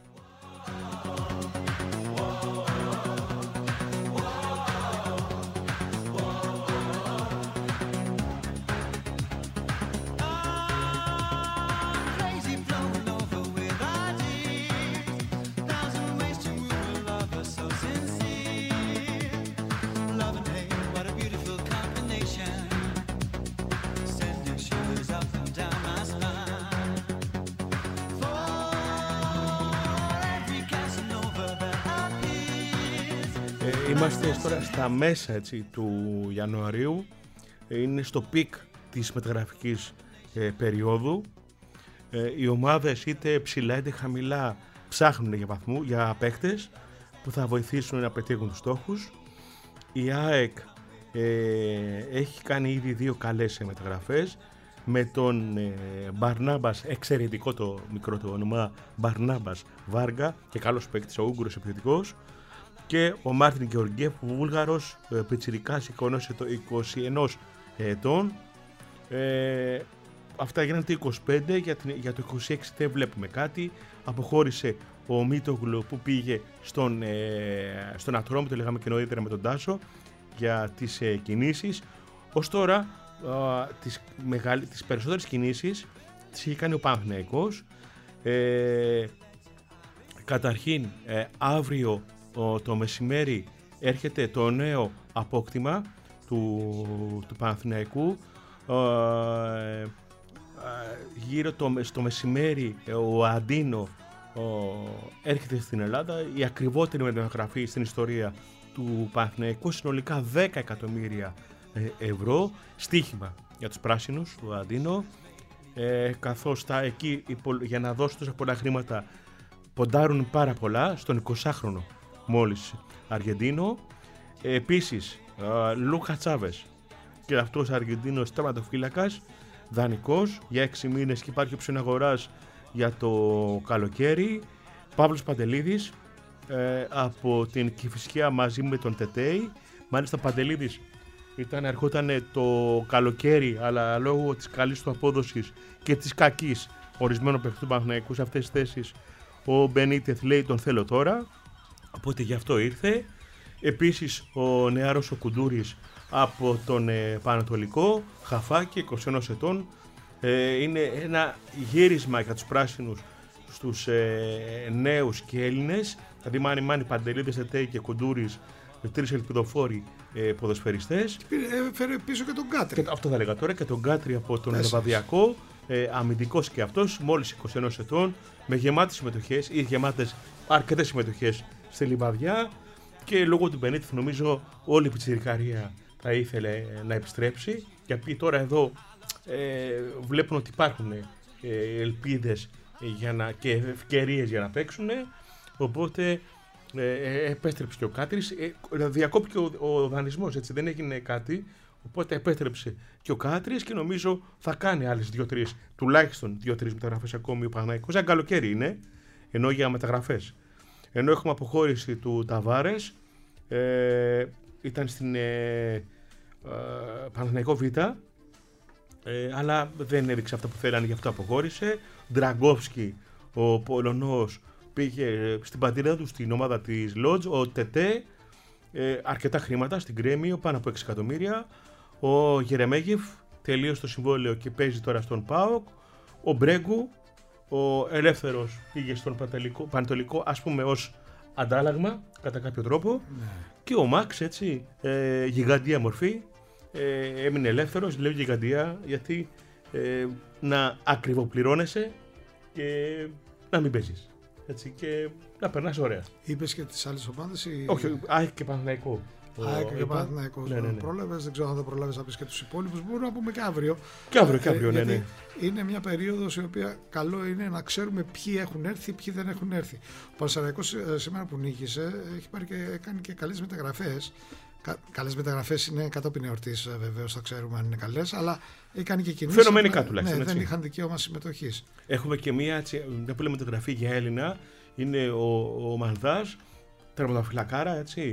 Είμαστε τώρα στα μέσα, έτσι, του Ιανουαρίου, είναι στο πικ της μεταγραφικής ε, περίοδου. Ε, οι ομάδες είτε ψηλά είτε χαμηλά ψάχνουν για βαθμού, για παίκτες που θα βοηθήσουν να πετύχουν τους στόχους. Η ΑΕΚ ε, έχει κάνει ήδη δύο καλές μεταγραφές με τον ε, Μπαρνάμπας, εξαιρετικό το μικρό του όνομα, Μπαρνάμπας Βάργα, και καλός παίκτης, ο Ούγγρος επιθετικός, και ο Μάρτιν Γεωργιέφ, Βούλγαρος, πιτσιρικάς είκοσι ένα ετών. Ε, αυτά γίνανε το είκοσι πέντε, για, την, για το είκοσι έξι δεν βλέπουμε κάτι. Αποχώρησε ο Μίτογλου που πήγε στον, ε, στον Ατρόμητο, το λέγαμε και νωρίτερα με τον Τάσο, για τις ε, κινήσεις. Ως τώρα ε, τις, μεγάλη, τις περισσότερες κινήσεις τις έχει κάνει ο Παναθηναϊκός. Ε, καταρχήν ε, αύριο το μεσημέρι έρχεται το νέο απόκτημα του, του Παναθηναϊκού. Ε, ε, γύρω το, στο μεσημέρι ο Αντίνο ε, έρχεται στην Ελλάδα, η ακριβότερη μεταγραφή στην ιστορία του Παναθηναϊκού, συνολικά δέκα εκατομμύρια ευρώ, στοίχημα για τους πράσινους, ο Αντίνο, ε, καθώς τα εκεί για να δώσουν τόσα πολλά χρήματα ποντάρουν πάρα πολλά στον εικοσάχρονο μόλις Αργεντίνο. Ε, επίσης ε, Λούκα Τσάβες, και αυτός Αργεντίνος τερματοφύλακας, δανεικός για έξι μήνες και υπάρχει οψιόν αγοράς για το καλοκαίρι. Παύλος Παντελίδης ε, από την Κηφισιά μαζί με τον Τετέι. Μάλιστα Παντελίδης ήταν, ερχόταν το καλοκαίρι, αλλά λόγω της καλής του απόδοσης και της κακής ορισμένων παιχτών Παναθηναϊκού σε αυτές τις θέσεις, ο Μπενίτεθ λέει τον θέλω τώρα, οπότε γι' αυτό ήρθε. Επίσης ο νεάρος ο Κουντούρης από τον ε, Πανατολικό, χαφάκι, είκοσι ένα ετών, ε, είναι ένα γύρισμα για τους πράσινους στους ε, νέους και Έλληνες, δηλαδή Μάνι Μάνι, Παντελίδης, Ετέι και Κουντούρης, τρεις ελπιδοφόροι ε, ποδοσφαιριστές. Έφερε πίσω και τον Κάτρι. Και αυτό θα λέγα τώρα, και τον Κάτρι από τον Λεβαδιακό, ε, αμυντικός και αυτός, μόλις είκοσι ένα ετών, με γεμάτες συμμετοχές ή γεμάτες αρκετές συμμετοχές στη Λιβαδιά, και λόγω του Μπενίτεθ νομίζω όλη η πιτσιρικαρία θα ήθελε να επιστρέψει, γιατί τώρα εδώ ε, βλέπουν ότι υπάρχουν ε, ελπίδες για να, και ευκαιρίες για να παίξουν, οπότε ε, επέστρεψε και ο Κάτρις, ε, διακόπηκε ο, ο δανεισμός, έτσι, δεν έγινε κάτι, οπότε επέστρεψε και ο Κάτρις και νομίζω θα κάνει άλλες δύο-τρεις, τουλάχιστον δύο-τρεις μεταγραφές ακόμη ο Παναθηναϊκός. Σαν καλοκαίρι είναι, ενώ για μεταγραφές. Ενώ έχουμε αποχώρηση του Ταβάρες, ε, ήταν στην ε, ε, Παναθηναϊκό Β, ε, αλλά δεν έδειξε αυτά που θέλανε, γι' αυτό αποχώρησε. Ντραγκόφσκι, ο Πολωνός, πήγε στην πατρίδα του, στην ομάδα της Λότζ. Ο Τετέ, ε, αρκετά χρήματα στην Κρέμιο, πάνω από έξι εκατομμύρια. Ο Γερεμέγεφ τελείωσε το συμβόλαιο και παίζει τώρα στον ΠΑΟΚ. Ο Μπρέγκου, ο Ελεύθερος, πήγε στον Πανατολικό, ας πούμε ως αντάλλαγμα κατά κάποιο τρόπο. Ναι. Και ο Μαξ, έτσι, ε, γιγαντία μορφή, ε, έμεινε ελεύθερος. Λέω γιγαντία γιατί ε, να ακριβοπληρώνεσαι και να μην παίζεις, έτσι, και να περνάς ωραία. Είπες και τις άλλες ομάδες ή... Όχι, ΑΕΚ και Παναθηναϊκό. ΑΕΚ και Παναθηναϊκός. Ναι, ναι, ναι. Πρόλαβες, δεν ξέρω αν δεν προλάβες να πεις και τους υπόλοιπους. Μπορούμε να πούμε και αύριο. Και αύριο, και αύριο, ε, ναι, ναι. Είναι μια περίοδος η οποία καλό είναι να ξέρουμε ποιοι έχουν έρθει, ποιοι δεν έχουν έρθει. Ο Πανσεραϊκός σήμερα που νίκησε έχει πάρει και κάνει και καλές μεταγραφές. Κα, καλές μεταγραφές είναι κατόπιν εορτής, βεβαίως θα ξέρουμε αν είναι καλές, αλλά έχει κάνει και κινήσεις. Φαινομενικά τουλάχιστον. Ναι, δεν είχαν δικαίωμα συμμετοχής. Έχουμε και μια, μια πολύ μεταγραφή για Έλληνα. Είναι ο, ο Μανδάς, τερματοφυλακάρα, έτσι.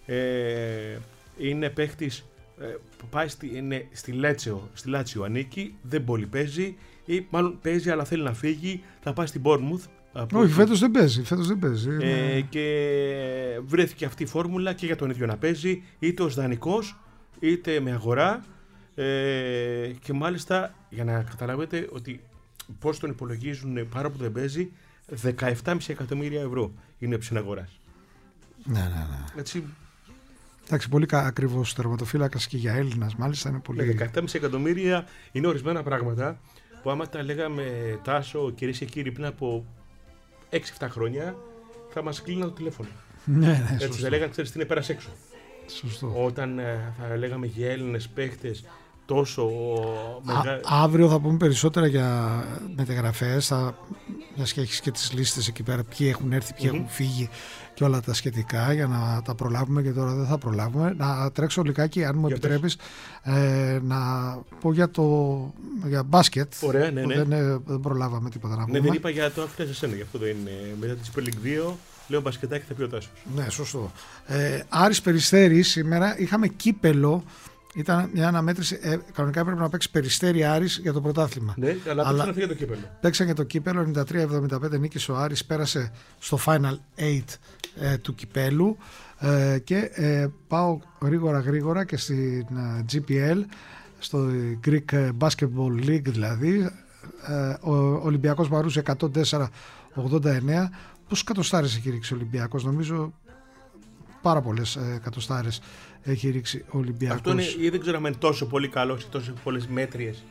Ε, είναι παίχτης ε, που πάει στη, είναι στη, Λέτσιο, στη Λάτσιο ανήκει, δεν πολύ παίζει ή μάλλον παίζει αλλά θέλει να φύγει, θα πάει στην Bournemouth. Όχι, φέτος δεν παίζει, φέτος δεν παίζει. Ε, και βρέθηκε αυτή η φόρμουλα και για τον ίδιο να παίζει, είτε ως δανεικός είτε με αγορά, ε, και μάλιστα για να καταλάβετε ότι πώς τον υπολογίζουν πάρα που δεν παίζει, δεκαεπτά κόμμα πέντε εκατομμύρια ευρώ είναι ψηναγοράς. Ναι, ναι, ναι. Έτσι. Εντάξει, πολύ ακριβώς τερματοφύλακας και για Έλληνας, μάλιστα είναι πολύ. δεκαεπτά κόμμα πέντε εκατομμύρια είναι ορισμένα πράγματα που άμα τα λέγαμε, Τάσο, κυρίες και κύριοι, πριν από έξι εφτά χρόνια, θα μας κλείναν το τηλέφωνο. Ναι, ναι, έτσι, σωστό. θα λέγανε, ξέρεις τι είναι, πέρασε έξω. Σωστό. Όταν ε, θα λέγαμε για Έλληνες παίχτες τόσο μεγάλη. Αύριο θα πούμε περισσότερα για μεταγραφές, θα... μιας και έχεις και τις λίστες εκεί πέρα, ποιοι έχουν έρθει, ποιοι mm-hmm. έχουν φύγει και όλα τα σχετικά, για να τα προλάβουμε, και τώρα δεν θα προλάβουμε. Να τρέξω λιγάκι, αν μου για επιτρέπεις, ε, να πω για το για μπάσκετ. Ωραία, ναι, ναι. Δεν, δεν προλάβαμε τίποτα να πούμε. Ναι, δεν είπα για το αφήνες εσένα, γι' αυτό δεν είναι. Μετά τη Super League δύο, λέω μπασκετάκι, θα πει ο Τάσος. Ναι, σωστό. Ε, Άρης Περιστέρης, σήμερα είχαμε κύπελο. Ήταν μια αναμέτρηση. Ε, κανονικά έπρεπε να παίξει Περιστέρη Άρης για το πρωτάθλημα. Ναι, αλλά, αλλά παίξαν για το κύπελο. Παίξαν για το κύπελο. ενενήντα τρία εβδομήντα πέντε νίκησε ο Άρης. Πέρασε στο Final οκτώ ε, του κυπέλου. Ε, και ε, πάω γρήγορα γρήγορα και στην ε, τζι πι ελ, στο Greek Basketball League δηλαδή. Ε, ο Ολυμπιακός Μαρούς εκατόν τέσσερα ογδόντα εννέα. Πόσους κατοστάρες έχει ρίξει ο Ολυμπιακός? Νομίζω πάρα πολλές ε, κατοστάρες έχει ρίξει ο Ολυμπιακός. Αυτό είναι, ή δεν ξέρω αν είναι τόσο πολύ καλός ή τόσο πολλές μέτριες.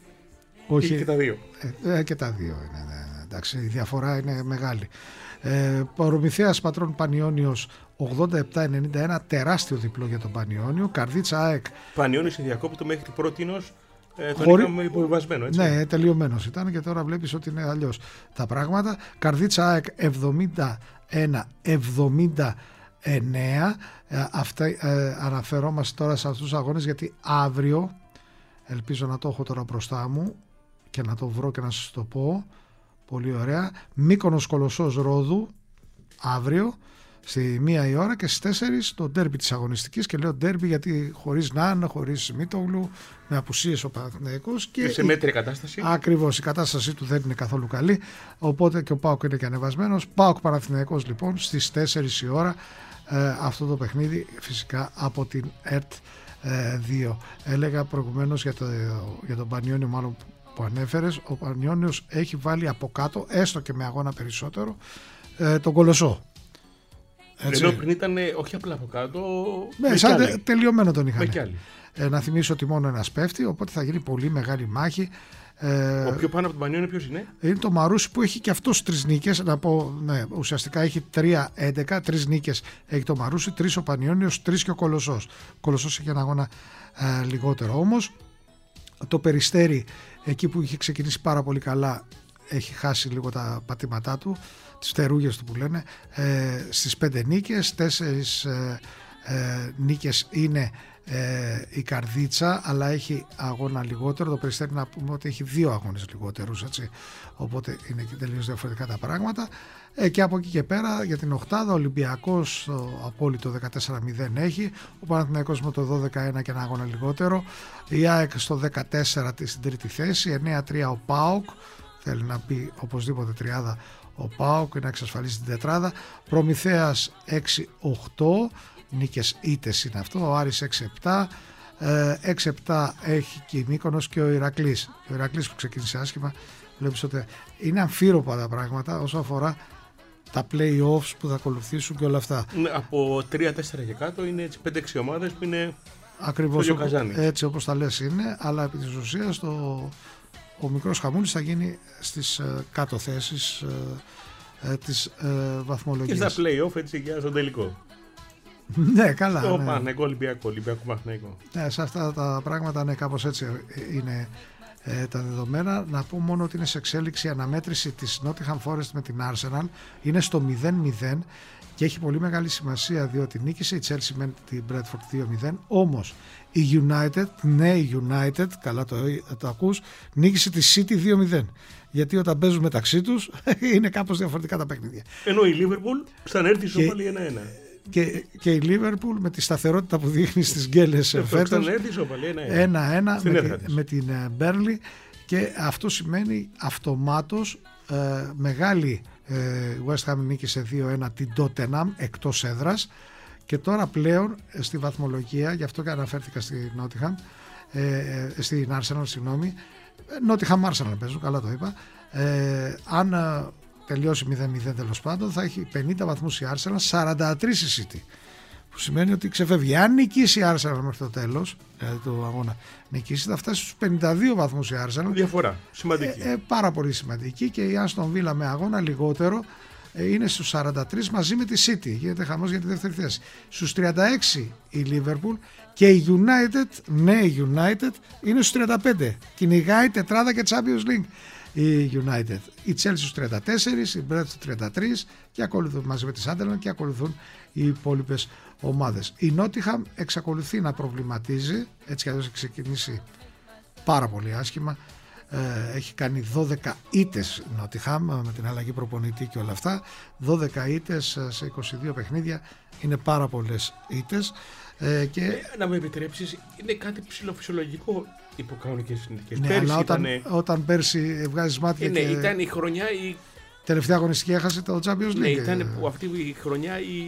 Όχι, ή και τα δύο. Ε, ε, και τα δύο είναι, ναι, εντάξει, η διαφορά είναι μεγάλη. Ε, Προμηθέας Πατρών Πανιώνιος ογδόντα επτά ενενήντα ένα, τεράστιο διπλό για τον Πανιώνιο. Καρδίτσα ΑΕΚ. Πανιώνιος σε διακόπτω μέχρι την πρότινος. Ε, τον Χωρί... είχαμε υποβιβασμένο, έτσι. Ναι, τελειωμένος ήταν και τώρα βλέπεις ότι είναι αλλιώς τα πράγματα. Καρδίτσα ΑΕΚ εβδομήντα ένα εβδομήντα εννέα. Ε, αυτά, ε, αναφερόμαστε τώρα σε αυτούς τους αγώνες, γιατί αύριο, ελπίζω να το έχω τώρα μπροστά μου και να το βρω και να σας το πω πολύ ωραία, Μύκονος Κολοσσός Ρόδου αύριο στη μία η ώρα, και στις τέσσερις το ντέρμπι της αγωνιστικής. Και λέω ντέρμπι γιατί χωρίς Νάν, χωρίς Μίτογλου, με απουσίες ο Παναθηναϊκός, και, και σε μέτρια κατάσταση. Ακριβώς, η κατάστασή του δεν είναι καθόλου καλή, οπότε και ο ΠΑΟΚ είναι και ανεβασμένος. ΠΑΟΚ Παναθηναϊκός λοιπόν στις τέσσερις η ώρα, ε, αυτό το παιχνίδι φυσικά από την ΕΡΤ δύο. Έλεγα προηγουμένως για, το, για τον Πανιώνιο, μάλλον που ανέφερες, ο Πανιώνιος έχει βάλει από κάτω, έστω και με αγώνα περισσότερο, ε, τον Κολοσσό. Έτσι. Ενώ πριν ήταν όχι απλά από κάτω. Ναι, σαν τε, τελειωμένο τον είχαν. Ε, να θυμίσω ότι μόνο ένας πέφτει, οπότε θα γίνει πολύ μεγάλη μάχη. Ε, ο πιο πάνω από τον Πανιώνιο ποιος είναι? Είναι το Μαρούσι, που έχει και αυτός τρεις νίκες. Να πω, ναι, ουσιαστικά έχει τρία έντεκα, τρεις νίκες έχει το Μαρούσι, τρεις ο Πανιώνιος, τρεις και ο Κολοσσός. Ο Κολοσσός έχει ένα αγώνα ε, λιγότερο όμως. Το Περιστέρι, εκεί που είχε ξεκινήσει πάρα πολύ καλά, έχει χάσει λίγο τα πατήματά του, τις φτερούγες του που λένε, ε, στις πέντε νίκες, τέσσερις ε, ε, νίκες είναι ε, η Καρδίτσα, αλλά έχει αγώνα λιγότερο. Το Περιστέρι, να πούμε ότι έχει δύο αγώνες λιγότερους, έτσι, οπότε είναι και τελείως διαφορετικά τα πράγματα. Ε, και από εκεί και πέρα για την οκτάδα, ο Ολυμπιακός το απόλυτο δεκατέσσερα μηδέν έχει, ο Παναθηναϊκός με το δώδεκα ένα και ένα αγώνα λιγότερο, η ΑΕΚ στο δεκατέσσερα στην τρίτη θέση, εννέα τρία ο ΠΑΟΚ, θέλει να πει οπωσδήποτε τριάδα ο ΠΑΟΚ και να εξασφαλίσει την τετράδα. Προμηθέας έξι οκτώ, νίκες ήττες είναι αυτό, ο Άρης έξι επτά, έξι επτά έχει και η Μύκονος και ο Ηρακλής. Ο Ηρακλής που ξεκίνησε άσχημα, βλέπεις ότι είναι αμφίροπα τα πράγματα όσο αφορά τα play-offs που θα ακολουθήσουν και όλα αυτά. Από τρία τέσσερα και κάτω είναι έτσι πέντε έξι ομάδες που είναι ακριβώς στο καζάνι. Έτσι όπως τα λες είναι, αλλά επί της ουσίας το, ο μικρός χαμούλης θα γίνει στις ε, κάτω θέσεις ε, ε, της ε, βαθμολογίας. Και στα play-off έτσι για στον τελικό. Ναι, καλά. Το ναι. Παναθηναϊκό Ολυμπιακό, Ολυμπιακό Παναθηναϊκό. Ναι, σε αυτά τα πράγματα ναι, κάπως έτσι είναι ε, τα δεδομένα. Να πω μόνο ότι είναι σε εξέλιξη η αναμέτρηση της Nottingham Forest με την Arsenal. Είναι στο μηδέν μηδέν και έχει πολύ μεγάλη σημασία διότι νίκησε η Chelsea με την Bradford δύο μηδέν. Όμως η United, ναι η United, καλά το, το ακούς, νίκησε τη City δύο μηδέν. Γιατί όταν παίζουν μεταξύ τους είναι κάπως διαφορετικά τα παιχνίδια. Ενώ η Liverpool ξανέρθει στο πάλι ένα ένα. Και, και η Liverpool με τη σταθερότητα που δείχνει στις γκέλες φέτος ένα ένα με, με την Burnley και αυτό σημαίνει αυτομάτως ε, μεγάλη ε, West Ham νίκησε δύο ένα την Tottenham εκτός έδρας και τώρα πλέον στη βαθμολογία, γι' αυτό και αναφέρθηκα στη Nottingham, ε, στην Arsenal, συγγνώμη, Nottingham Arsenal παίζω, καλά το είπα, ε, αν τελειώσει μηδέν μηδέν τέλος πάντων θα έχει πενήντα βαθμούς η Arsenal, σαράντα τρία η City, που σημαίνει ότι ξεφεύγει. Αν νικήσει η Arsenal μέχρι το τέλος, δηλαδή του αγώνα νικήσει, θα φτάσει στους πενήντα δύο βαθμούς η Arsenal. Διαφορά, σημαντική. Ε, ε, πάρα πολύ σημαντική και η Aston Villa με αγώνα λιγότερο ε, είναι στους σαράντα τρία μαζί με τη City. Γίνεται χαμός για τη δεύτερη θέση. Στους τριάντα έξι η Liverpool και η United, ναι η United, είναι στους τριάντα πέντε. Κυνηγάει τετράδα και Champions League. Η United, η Chelsea στους τριάντα τέσσερα, η Brentford στους τριάντα τρία και ακολουθούν μαζί με τη Sunderland και ακολουθούν οι υπόλοιπες ομάδες. Η Nottingham εξακολουθεί να προβληματίζει, έτσι κι αλλιώς έχει ξεκινήσει πάρα πολύ άσχημα. Ε, έχει κάνει δώδεκα ήττες Nottingham με την αλλαγή προπονητή και όλα αυτά. δώδεκα ήττες σε είκοσι δύο παιχνίδια είναι πάρα πολλές ήττες. Ε, και... ε, να με επιτρέψεις, είναι κάτι ψηλοφυσιολογικό υπό κανονικές συνθήκες. Ναι, πέρσι αλλά όταν, ήτανε... όταν πέρσι βγάζεις μάτια ε, ναι, και... ήταν η χρονιά η... Τελευταία αγωνιστική έχασε το Champions League. Ναι, ήταν που αυτή η χρονιά η...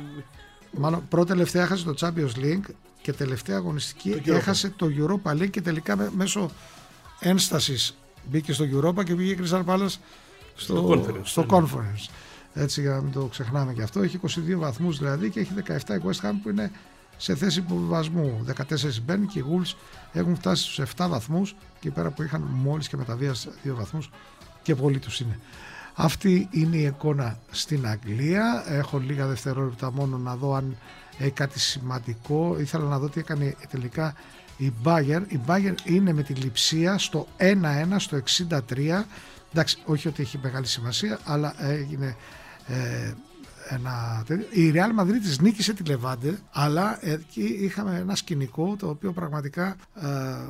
Μάλλον πρώτη τελευταία έχασε το Champions League και τελευταία αγωνιστική το έχασε το Europa League και τελικά μέσω ένστασης μπήκε στο Europa και πήγε η Crystal Palace στο, στο Conference. Στο conference. Έτσι για να μην το ξεχνάμε και αυτό. Έχει είκοσι δύο βαθμούς δηλαδή και έχει δεκαεπτά η West Ham που είναι σε θέση υποβιβασμού. δεκατέσσερα η Burnley και οι Wolves έχουν φτάσει στους επτά βαθμούς και πέρα που είχαν μόλις και μεταβίας δύο βαθμούς και πολλοί τους είναι. Αυτή είναι η εικόνα στην Αγγλία. Έχω λίγα δευτερόλεπτα μόνο να δω αν έχει κάτι σημαντικό. Ήθελα να δω τι έκανε τελικά η Bayern. Η Bayern είναι με τη Λειψία στο ένα ένα στο εξήντα τρία. Εντάξει, όχι ότι έχει μεγάλη σημασία, αλλά έγινε ε, ένα... Η Real Madrid της νίκησε τη Λεβάντε, αλλά εκεί είχαμε ένα σκηνικό το οποίο πραγματικά ε, ε,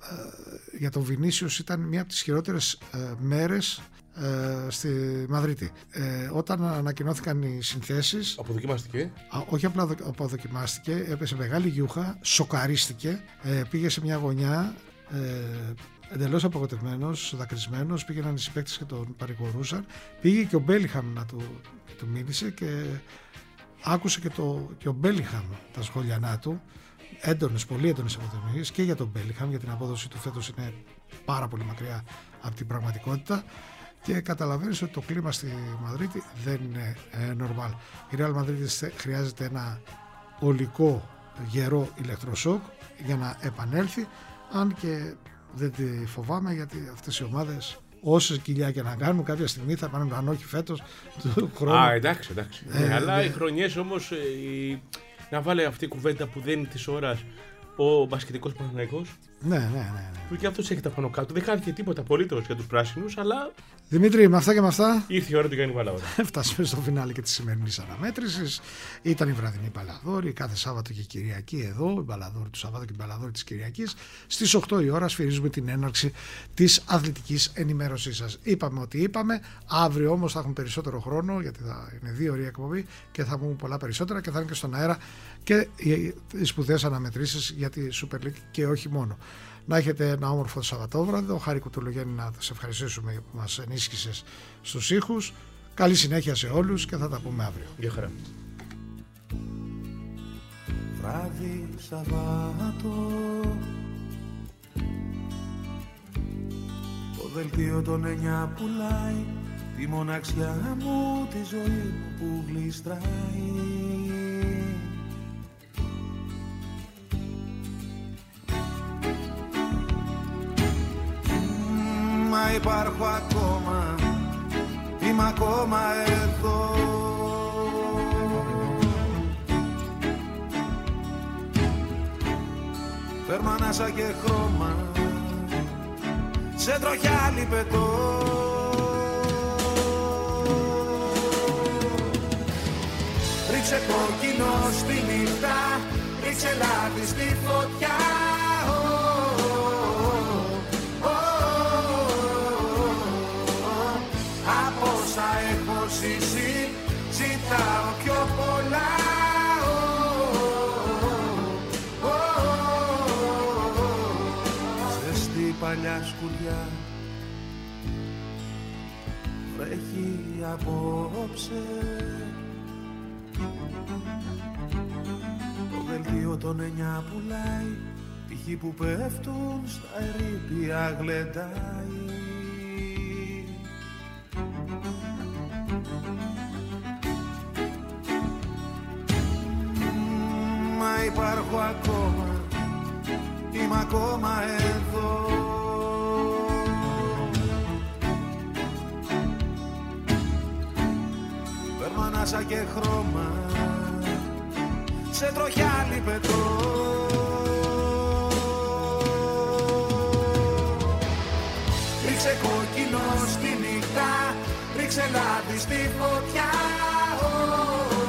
για τον Βινίσιος ήταν μία από τις χειρότερες ε, μέρες ε, στη Μαδρίτη. Ε, όταν ανακοινώθηκαν οι συνθέσεις, αποδοκιμάστηκε. Α, όχι απλά αποδοκιμάστηκε, έπεσε μεγάλη γιούχα, σοκαρίστηκε, ε, πήγε σε μια γωνιά ε, εντελώς απογοητευμένος, δακρυσμένος, πήγαιναν οι συμπαίκτες και τον παρηγορούσαν. Πήγε και ο Μπέλιχαμ να του, του μίλησε και άκουσε και, το, και ο Μπέλιχαμ τα σχόλιανά του, έντονες, πολύ έντονες αποτεμίες και για τον Μπέλιχαμ, για την απόδοση του φέτος είναι πάρα πολύ μακριά από την πραγματικότητα και καταλαβαίνεις ότι το κλίμα στη Μαδρίτη δεν είναι ε, normal. Η Real Madrid χρειάζεται ένα ολικό γερό ηλεκτροσόκ για να επανέλθει, αν και δεν τη φοβάμαι γιατί αυτές οι ομάδες όσες κοιλιά και να κάνουν κάποια στιγμή θα πάνε, αν όχι φέτος του χρόνου. Α, εντάξει, εντάξει. Ε, ε, αλλά δε... οι χρονιές όμως, ε, η... να βάλει αυτή η κουβέντα που δεν είναι της ώρας ο μπασκετικός Παναθηναϊκός. Ναι, ναι, ναι, ναι. Που και αυτός έχει τα πάνω κάτω. Δεν χάθηκε τίποτα απολύτως για τους πράσινους, αλλά. Δημήτρη, με αυτά και με αυτά. Ήρθε η ώρα του Γιάννη Παλαδόρη. Φτάσαμε στο φινάλε και τη σημερινή αναμέτρηση. Ήταν η βραδινή Παλαδόρη, κάθε Σάββατο και Κυριακή εδώ. Η Παλαδόρη του Σαββάτου και η Παλαδόρη τη Κυριακή. Στις οκτώ η ώρα σφυρίζουμε την έναρξη της αθλητικής ενημέρωσής σας. Είπαμε ότι είπαμε. Αύριο όμως θα έχουμε περισσότερο χρόνο, γιατί θα είναι δύο ώρες εκπομπή και θα πούμε πολλά περισσότερα και θα είναι και στον αέρα και οι σπουδαίες αναμετρήσεις για τη Super League και όχι μόνο. Να έχετε ένα όμορφο Σαββατόβραδο. Χάρη Κουτουλογέννη, να σε ευχαριστήσουμε που μας ενίσχυσες στους ήχους. Καλή συνέχεια σε όλους και θα τα πούμε αύριο. Γεια χαρά. Βράδυ Σαββάτο, το δελτίο των εννιά πουλάει τη μοναξιά μου, τη ζωή μου που γλιστράει. Μα υπάρχω ακόμα, είμαι ακόμα εδώ. Παίρνω ανάσα και χρώμα, σε τροχιά λιπετό. Ρίξε κόκκινο στη νύχτα, ρίξε λάδι στη φωτιά. Από όσα έχω ζήσει, ζητάω πιο πολλά. Ζεστή παλιά σκουλιά, βρέχει απόψε. Το δελτίο των εννιά πουλάει, π.χ. που πέφτουν στα ερείπια γλεντάει. Μα υπάρχω ακόμα, είμαι ακόμα εδώ. Παίρνω ανάσα και χρώμα, σε τροχιά λιπετό. Ρίξε κόκκινο στη νύχτα, ρίξε λάδι στη φωτιά.